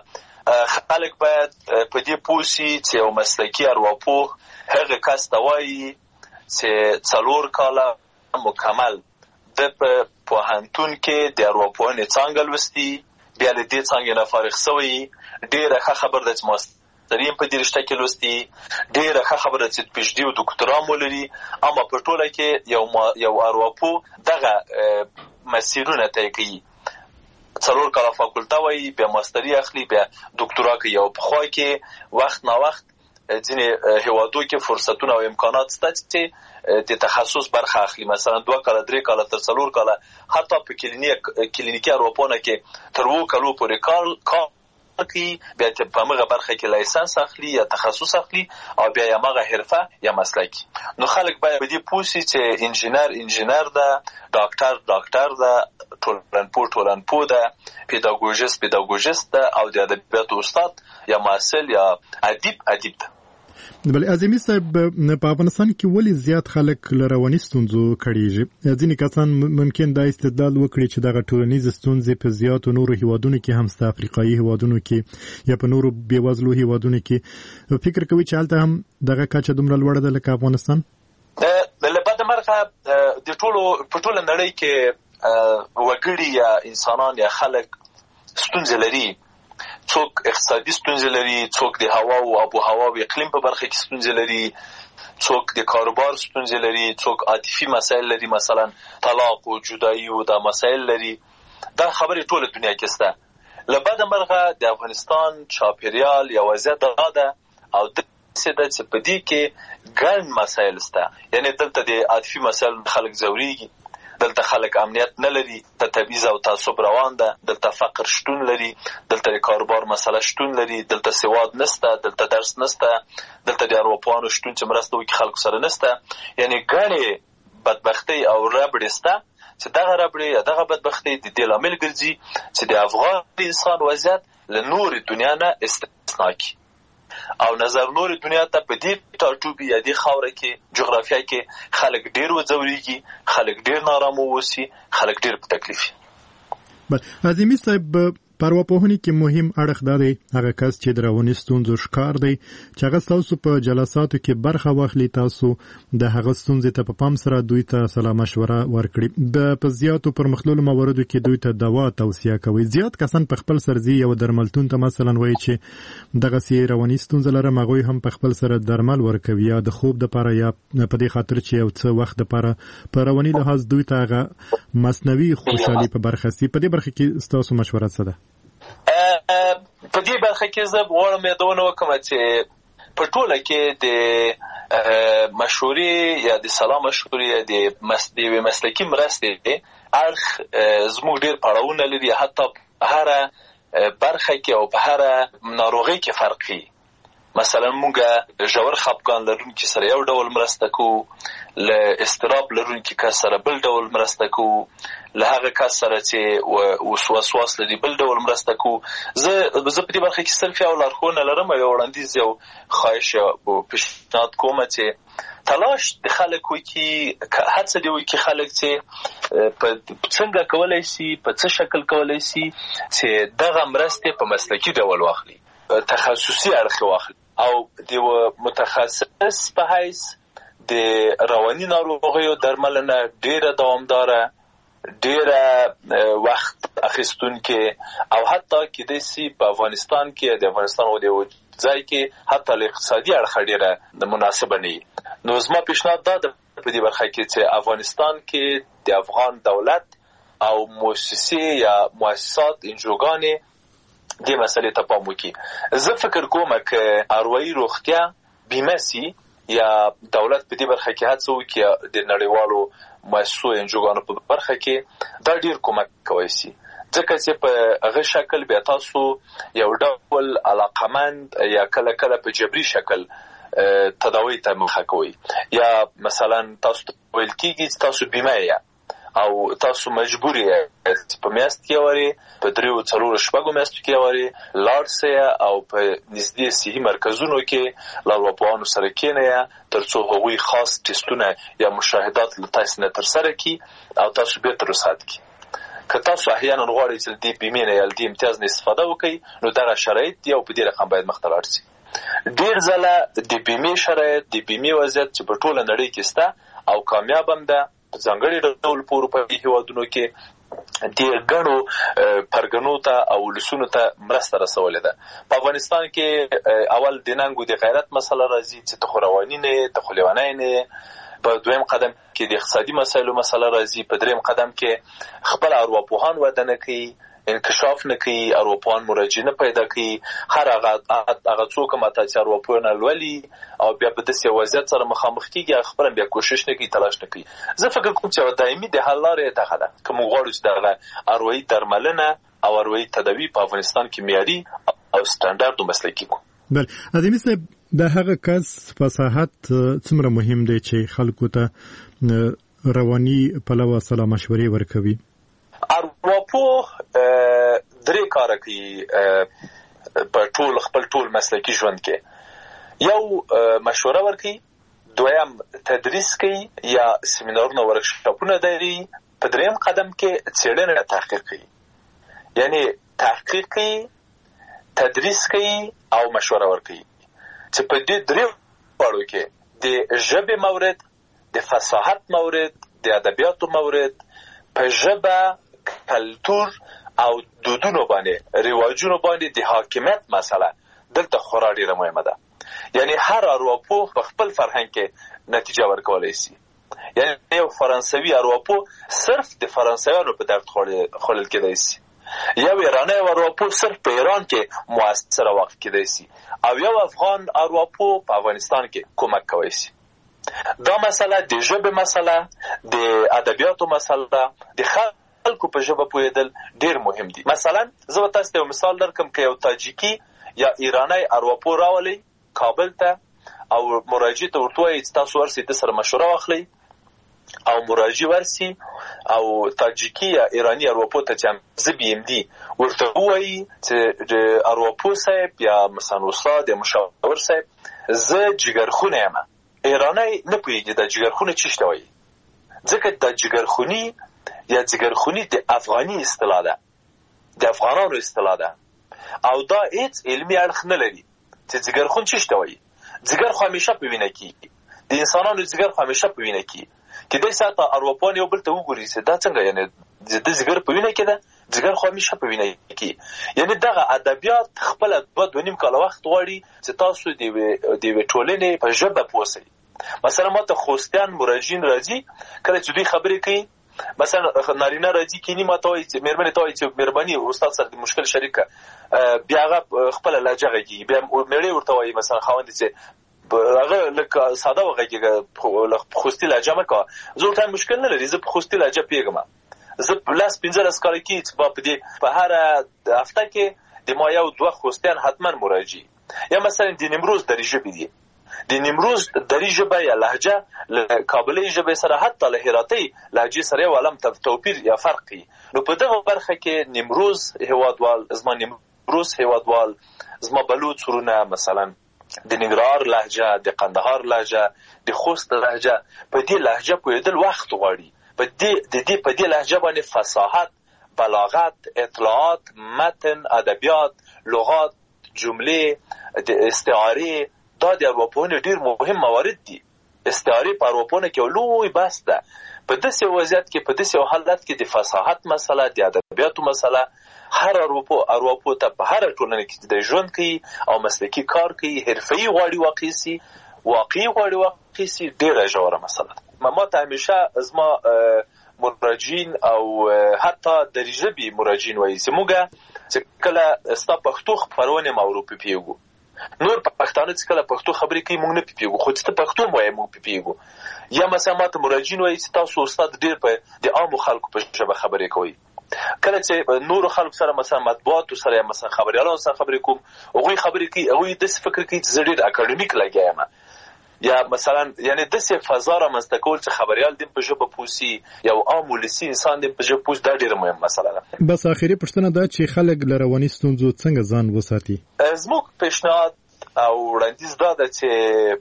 خلک باید په دې پوه شي چې یو مسلکي ارواپوه هغه کس ته وایي چې څلور کاله مکمل د په پوهنتون کې د ارواپوهنې څانګه لوستي، بیا له دې څانګې نه فارغ شوی. ډېره ښه خبره ده چې ماستري په دې رشته کې لوستي، ډېره ښه خبره ده چې پی ایچ ډي او دکترا مو لري. اما په ټوله کې یو یو ارواپوه دغه مسیرونه طی کوي. څلور کاله فاکولته وایي، بیا ماستري اخلي، بیا دکترا کوي. او پخوا کې وخت نا وخت ځینې هیوادو کې فرصتونه او امکانات شته چې د تخصص برخه اخلي. مثلا دوه کاله، درې کاله، تر څلور کاله، حتی په کلینیک کلینیکي ارواپوهنه کې تر اووه کالو پورې کار کار کوي. بیا په همغه برخه کې لایسنس اخلي یا تخصص اخلي، او بیا یې همغه حرفه یا مسلکي. نو خلک باید په دې پوه شي چې انجینر انجینر ده، ډاکټر ډاکټر ده، ټولنپوه ټولنپوه ده، پیداګوژیست پیداګوژیست ده، او د ادبیاتو استاد یا محصل یا ادیب ادیب ده. بل اعظمي صاحب، په افغانستان کې ولې زیات خلک له رواني ستونزو کړيږي؟ ځینې کسان ممکن دا استدلال وکړي چې دغه ټولنیز ستونزې په زیاتو نورو هیوادونو کې هم سته، افریقایي هیوادونو کې یا په نورو بیوزلو هیوادونو کې. فکر کوي چې هلته هم دغه کچه دومره لوړه ده لکه افغانستان؟ له بده مرغه د ټولو په ټوله نړۍ کې وګړي یا انسانان یا خلک ستونزې لري. څوک اقتصادي ستونزې لري، څوک د هوا او آب و هوا او اقلیم په برخه کې ستونزې لري، څوک د کاروبار ستونزې لري، څوک عاطفي مسایل لري، مثلا طلاق او جدایي او دا مسایل لري. دا خبرې ټوله دنیا کې شته. لبد مرغه د افغانستان چاپیریال یا وضعیت دا ده او د سیده چې په دې کې ګڼ مسایل شته. یعنی دلته د عاطفي مسایل خلک ځورېږي، دلته خلک امنیت نه لري، ته تبعیض او تعصب روان ده، دلته فقر شتون لري، دلته د کاروبار مسله شتون لري، دلته سواد نسته، دلته درس نسته، دلته د اروپایانو شتون چې مرسته وکړي خلکو سره نسته. یعنی ګڼې بدبختۍ او ربړې شته چې دغه ربړې یا دغه بدبختۍ د دې لامل ګرځي چې د افغان انسان وضعیت له نورې دنیا نه استثنا کړي او نظر نورې دنیا ته په دې ټاټوبي یا دې خاوره کې جغرافیه کې خلک ډېر وځورېږي، خلک ډېر نارامه اوسي، خلک ډېر په تکلیف وي. بل عظیمي صاحب په ارواپوهنې کې مهم اړخ دا دی هغه کس چې د رواني ستونزو ښکار دی چې هغه ستاسو په جلساتو کې برخه واخلي، تاسو د هغه ستونزې ته په پام سره دوی ته سلا مشوره ورکړي. په زیاتو پرمختللو مواردو کې دوی ته دوا توصیه کوي. زیات کسان په خپل سرځي یو درملتون ته مثلا وایي چې دغسې رواني ستونزه لرم، هغوی هم په خپل سره درمل ورکوي یا د خوب دپاره یا په دې خاطر چې یو څه وخت دپاره په رواني لحاظ دوی ته هغه مصنوي خوشحالي په برخه سي. په دې برخه کې ستاسو مشوره څه ده؟ په دې برخه کې زه غواړم یادونه وکړم چې په ټوله کې د مشورې یا د سلا مشورې یا د یوې مسلکي مرستې اړخ زموږ ډېر پړاوونه لري، حتی په هره برخه کې او په هره ناروغۍ کې فرق وي. مثلا موږ ژور خپګان لرونکي سره یو ډول مرسته کوو، له اضطراب لرونکي کس سره بل ډول مرسته کوو، له هغه کس سره چې وسواس لري بل ډول مرسته کوو. زه زه په دې برخه کې صرف یو لارښوونه لرم او یو وړاندیز یو خواهش او پیشنهاد کوم چې تلاش د خلکو کې هڅه دی چې خلک چې په څنګه کولای شي، په څه شکل کولای شي چې دغه مرسته په مسلکي ډول واخلي، تخصصي اړخ واخلي او د متخصص په حیث د رواني ناروغیو درملنه ډیره دوامداره، ډیره وخت اخیستونکې او حتی کېدای شي په افغانستان کې د افغانستان او د ځای کې حتی له اقتصادي اړخه ډیره مناسبه نه وي. نو زما پیشنهاد دا ده په دې برخه کې چې افغانستان کې د افغان دولت او مؤسسې یا مؤسسات انجوګانې دې مسئلې ته پام وکړي. زه فکر کوم چې اروایي روغتیا بیمه سي یا دولت په دې برخه کې هڅه وکړي د نړیوالو مؤسسو انجوګانو په برخه کې دا ډیر کومک کوي سي، ځکه چې په هغه شکل بیا تاسو یو ډول علاقمند یا کله کله په جبري شکل تداوی ته مخه کوي، یا مثلا تاسو ویل کېږي تاسو بیمه یا او تاسو مجبور یې په میاشت کې وری په دریو څلورو شپږو میاشتو کې وری لاړ سئ او په نږدې صحي مرکزونو کې له ارواپوهانو سره کښېنئ ترڅو هغوی خاص ټسټونه یا مشاهدات له تاسو نه ترسره کړي او تاسو بېرته رخصت کړي. که تاسو احیانا غواړئ چې د دې بیمې نه یا د دې امتیاز نه استفاده وکړئ نو دغه شرایط یو په دې رقم باید مخته لاړ سي. ډېر ځله د بیمې شرایط د بیمې وضعیت چې په ټوله نړۍ کې شته او کامیاب هم ده، ځانګړي ډول په اروپایي هېوادونو کې د ګڼو پرګنو ته او ولسونو ته مرسته رسولې ده. په افغانستان کې اول د ننګو د غیرت مسله راځي چې ته خو رواني نه یې، ته خو لیونی نه یې. په دویم قدم کې د اقتصادي مسایلو مسله راځي. په دریم قدم کې خپل ارواپوهان وده نه کوي، انکشاف نه کوي، ارواپوهان مراجعه نه پیدا کوي. هر هغه هغه څوک ماته چې ارواپوهنه لولي او بیا په داسې وضعیت سره مخامخ کېږي خپله بیا کوشش نه کوي، تلاش نه کوي. زه فکر کوم چې دایمي د حل لارې دغه ده که موږ غواړو چې دغه اروايي درملنه او اروايي تداوي په افغانستان کې معیاري او سټنډارډ مسلکي کړو. بل عظیمي صاحب د هغه کس فصاحت څومره مهم دی چې خلکو ته رواني پلوه سلا مشورې ورکوي؟ ارواپوه درې کاره کوي په ټول خپل ټول مسلکي ژوند کې. یو مشوره ورکوي، دویم تدریس کوي یا سیمینارونه ورکشاپونه دایري، په دریم قدم کې څېړنه تحقیق کوي. یعنی تحقیق کوي، تدریس کوي او مشوره ورکوي چې په دې درې واړو کې د ژبې مورد، د فصاحت مورد، د ادبیاتو مورد، په ژبه، کلتور او دودونو باندې، رواجونو باندې د حاکمیت مسله دلته خورا ډیره مهمه ده. یعنی هر ارواپوه په خپل فرهنګ کې نتیجه ورکولای شي. یعنی یو فرانسوي ارواپوه صرف د فرانسویانو په درد خوړل کېدای شي، یو ایرانی ارواپوه صرف په ایران کې موثره واقع کېدای شي او یو افغان ارواپوه په افغانستان کې کومک کوي شي. دا مسله د ژبې مسله، د ادبیاتو مسله، د خلکو په ژبه پوهېدل ډېر مهم دي. مثلا زه به تاسو ته یو مثال درکړم که یو تاجیکي یا ایرانی ارواپوه راولئ کابل ته او مراجع ته ورته وایي چې تاسو ورسئ د سره مشوره واخلئ او مراجع ورسي او تاجیکي یا ایرانی ارواپوه ته چې زه بي ام دي ورته ووایي چې د ارواپوه صاحب یا مثلا استاد یا مشاور صاحب زه جګرخونه یم. ایرانی نه پوهېږي دا جګرخونه څه شته وایي، ځکه دا جګرخوني یا جګرخوني د افغاني اصطلاح ده، د افغانانو اصطلاح ده او دا هیڅ علمي اړخ نه لري چې جګرخون څه شته وایي. جګر خو همیشه په وینه کېږي، د انسانانو جګر خو همیشه په وینه کېږي. کېدای سي حتی ارواپوهان یو بل ته وګوري چې دا څنګه یعنې د جګر په وینه کې ده، جګر خو همیشه په وینه کې. یعنې دغه ادبیات خپله دوه دوه نیم کاله وخت غواړي چې تاسو د یوې ټولنې په ژبه پوه سئ. مثلا ما ته خوستیان مراجعین راځي، کله چې دوی خبرې کوي مثلا نارینه راځي کینی ما ته وایي چې مېرمنې ته وایي چې مهرباني استاد سره د مشکل شریک کړه، بیا هغه خپله لهجه غږېږي، بیا مېړه ورته وایي مثلا خاوند چې هغه لکه ساده وغږېږه خوستي لهجه مه کوه. زه ورته مشکل نه لري، زه په خوستي لهجه پوهېږم. زه لس پنځلس کاله کېږي چې په دې په هره هفته کې د ما یو دوه خوستیان حتما مراجع یا مثلا د نیمروز دري ژبې دي، د نیمروز دري ژبه یا لهجه له کابلي ژبې سره حتی له هراتۍ لهجې سره یو عالم توپیر یا فرق کوي. نو په دغه برخه کې نیمروز هېوادوال، زما نیمروز هېوادوال، زما بلوڅ وروڼه مثلا د ننګرهار لهجه، د قندهار لهجه، د خوست لهجه، په دې لهجه پوهېدل وخت غواړي. په دې د دې په دې لهجه باندې فصاحت، بلاغت، اطلاعات، متن، ادبیات، لغات، جملې، د استعارې، دا د ارواپوهنې ډېر مهم موارد دي. استعارې په ارواپوهنه کې یو لوی بحث ده. په داسې وضعیت کې، په داسې حالت کې د فصاحت مسله، د ادبیاتو مسله هر ارواپوه ارواپوه ته په هره ټولنه کې د ژوند کوي او مسلکي کار کوي، حرفه‌ای غواړي واقع سي، واقعي غواړي واقع سي، ډېره ژوره مسله ده. ما ته همیشه زما مراجعین او حتی دري ژبې مراجعین وایي چې موږ چې کله ستا پښتو خپرونې ما ورو پوهېږو، نور پښتانه چې کله پښتو خبرې کوي موږ نه پوهېږو، خو چې ته پښتو وایې موږ پوهېږو. یا مثلا ما ته مراجعین وایي چې تاسو استاد ډېر په د عامو خلکو په ژبه خبرې کوئ. کله چې نورو خلکو سره مثلا مطبوعاتو سره یا مثلا خبریالانو سره خبرې کوم، هغوی خبرې کوي، هغوی داسې فکر کوي چې زه ډېر اکاډمیک لګیا یم، یا مثلا یعنې داسې فضا رامنځته کول چې خبریال دې په ژبه پوه سي، یو عام ولسي انسان دې په ژبه پوه سي، دا ډېره مهم مسله ده. بس آخري پوښتنه دا چې خلک له رواني ستونزو څنګه ځان وساتي؟ زموږ پیشنهاد او وړاندیز دا ده چې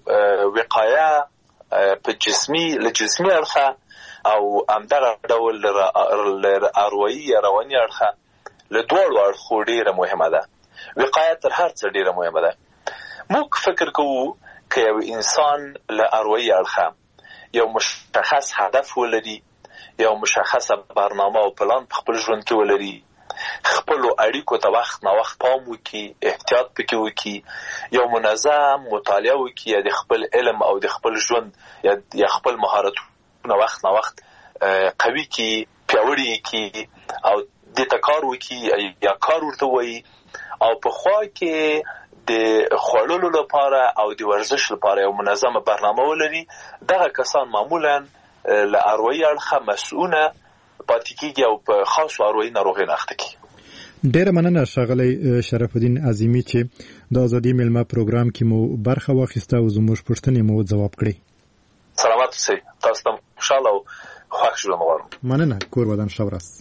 وقایه په جسمي له جسمي اړخه او همدغه ډول له اروایي یا رواني اړخه له دواړو اړخو ډېره مهمه ده. وقایه تر هر څه ډېره مهمه ده. موږ فکر کوو که یو انسان له اروایي اړخه یو مشخص هدف ولري، یو مشخصه برنامه او پلان په خپل ژوند کې ولري، خپلو اړیکو ته وخت نه وخت پام وکړي، احتیاط پکې وکړي، یو منظم مطالعه وکړي، یا د خپل علم او د خپل ژوند یا خپل مهارتونه وخت نه وخت قوي کړي، پیاوړي کړي او دې ته کار وکړي یا کار ورته وایي، او په خوا کې د خوړلو لپاره او د ورزش لپاره یو منظمه برنامه ولري. دغه کسان معمولا له اروایي اړخه مسؤونه پاتې کېږي او په خاصو اروایي ناروغیو نه اخته کېږي. ډېره مننه ښاغلی شرف الدین عظیمي چې د ازادي میلمه پروګرام کې مو برخه واخیسته او زموږ پوښتنې مو ځواب کړې. سلامت اوسئ. تاسو ته خوشحاله او خوښ ژوند غواړم. مننه. کور ودان ښه ورځ.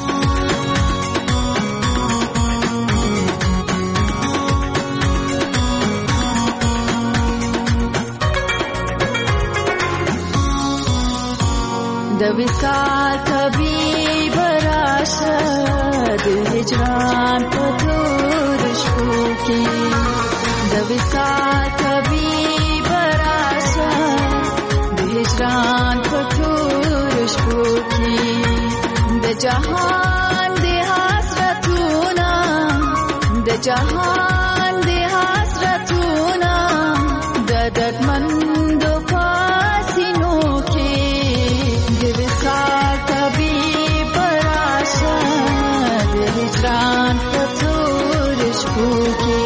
د وصال طبيب راشه د هجران په تور شپو کې، د وصال طبيب راشه د هجران په تور شپو کې، د جهان د حسرتونه د جهان د حسرتونه د دردمندو پاسینو کې، د وصال طبيب راشه د هجران شپو کې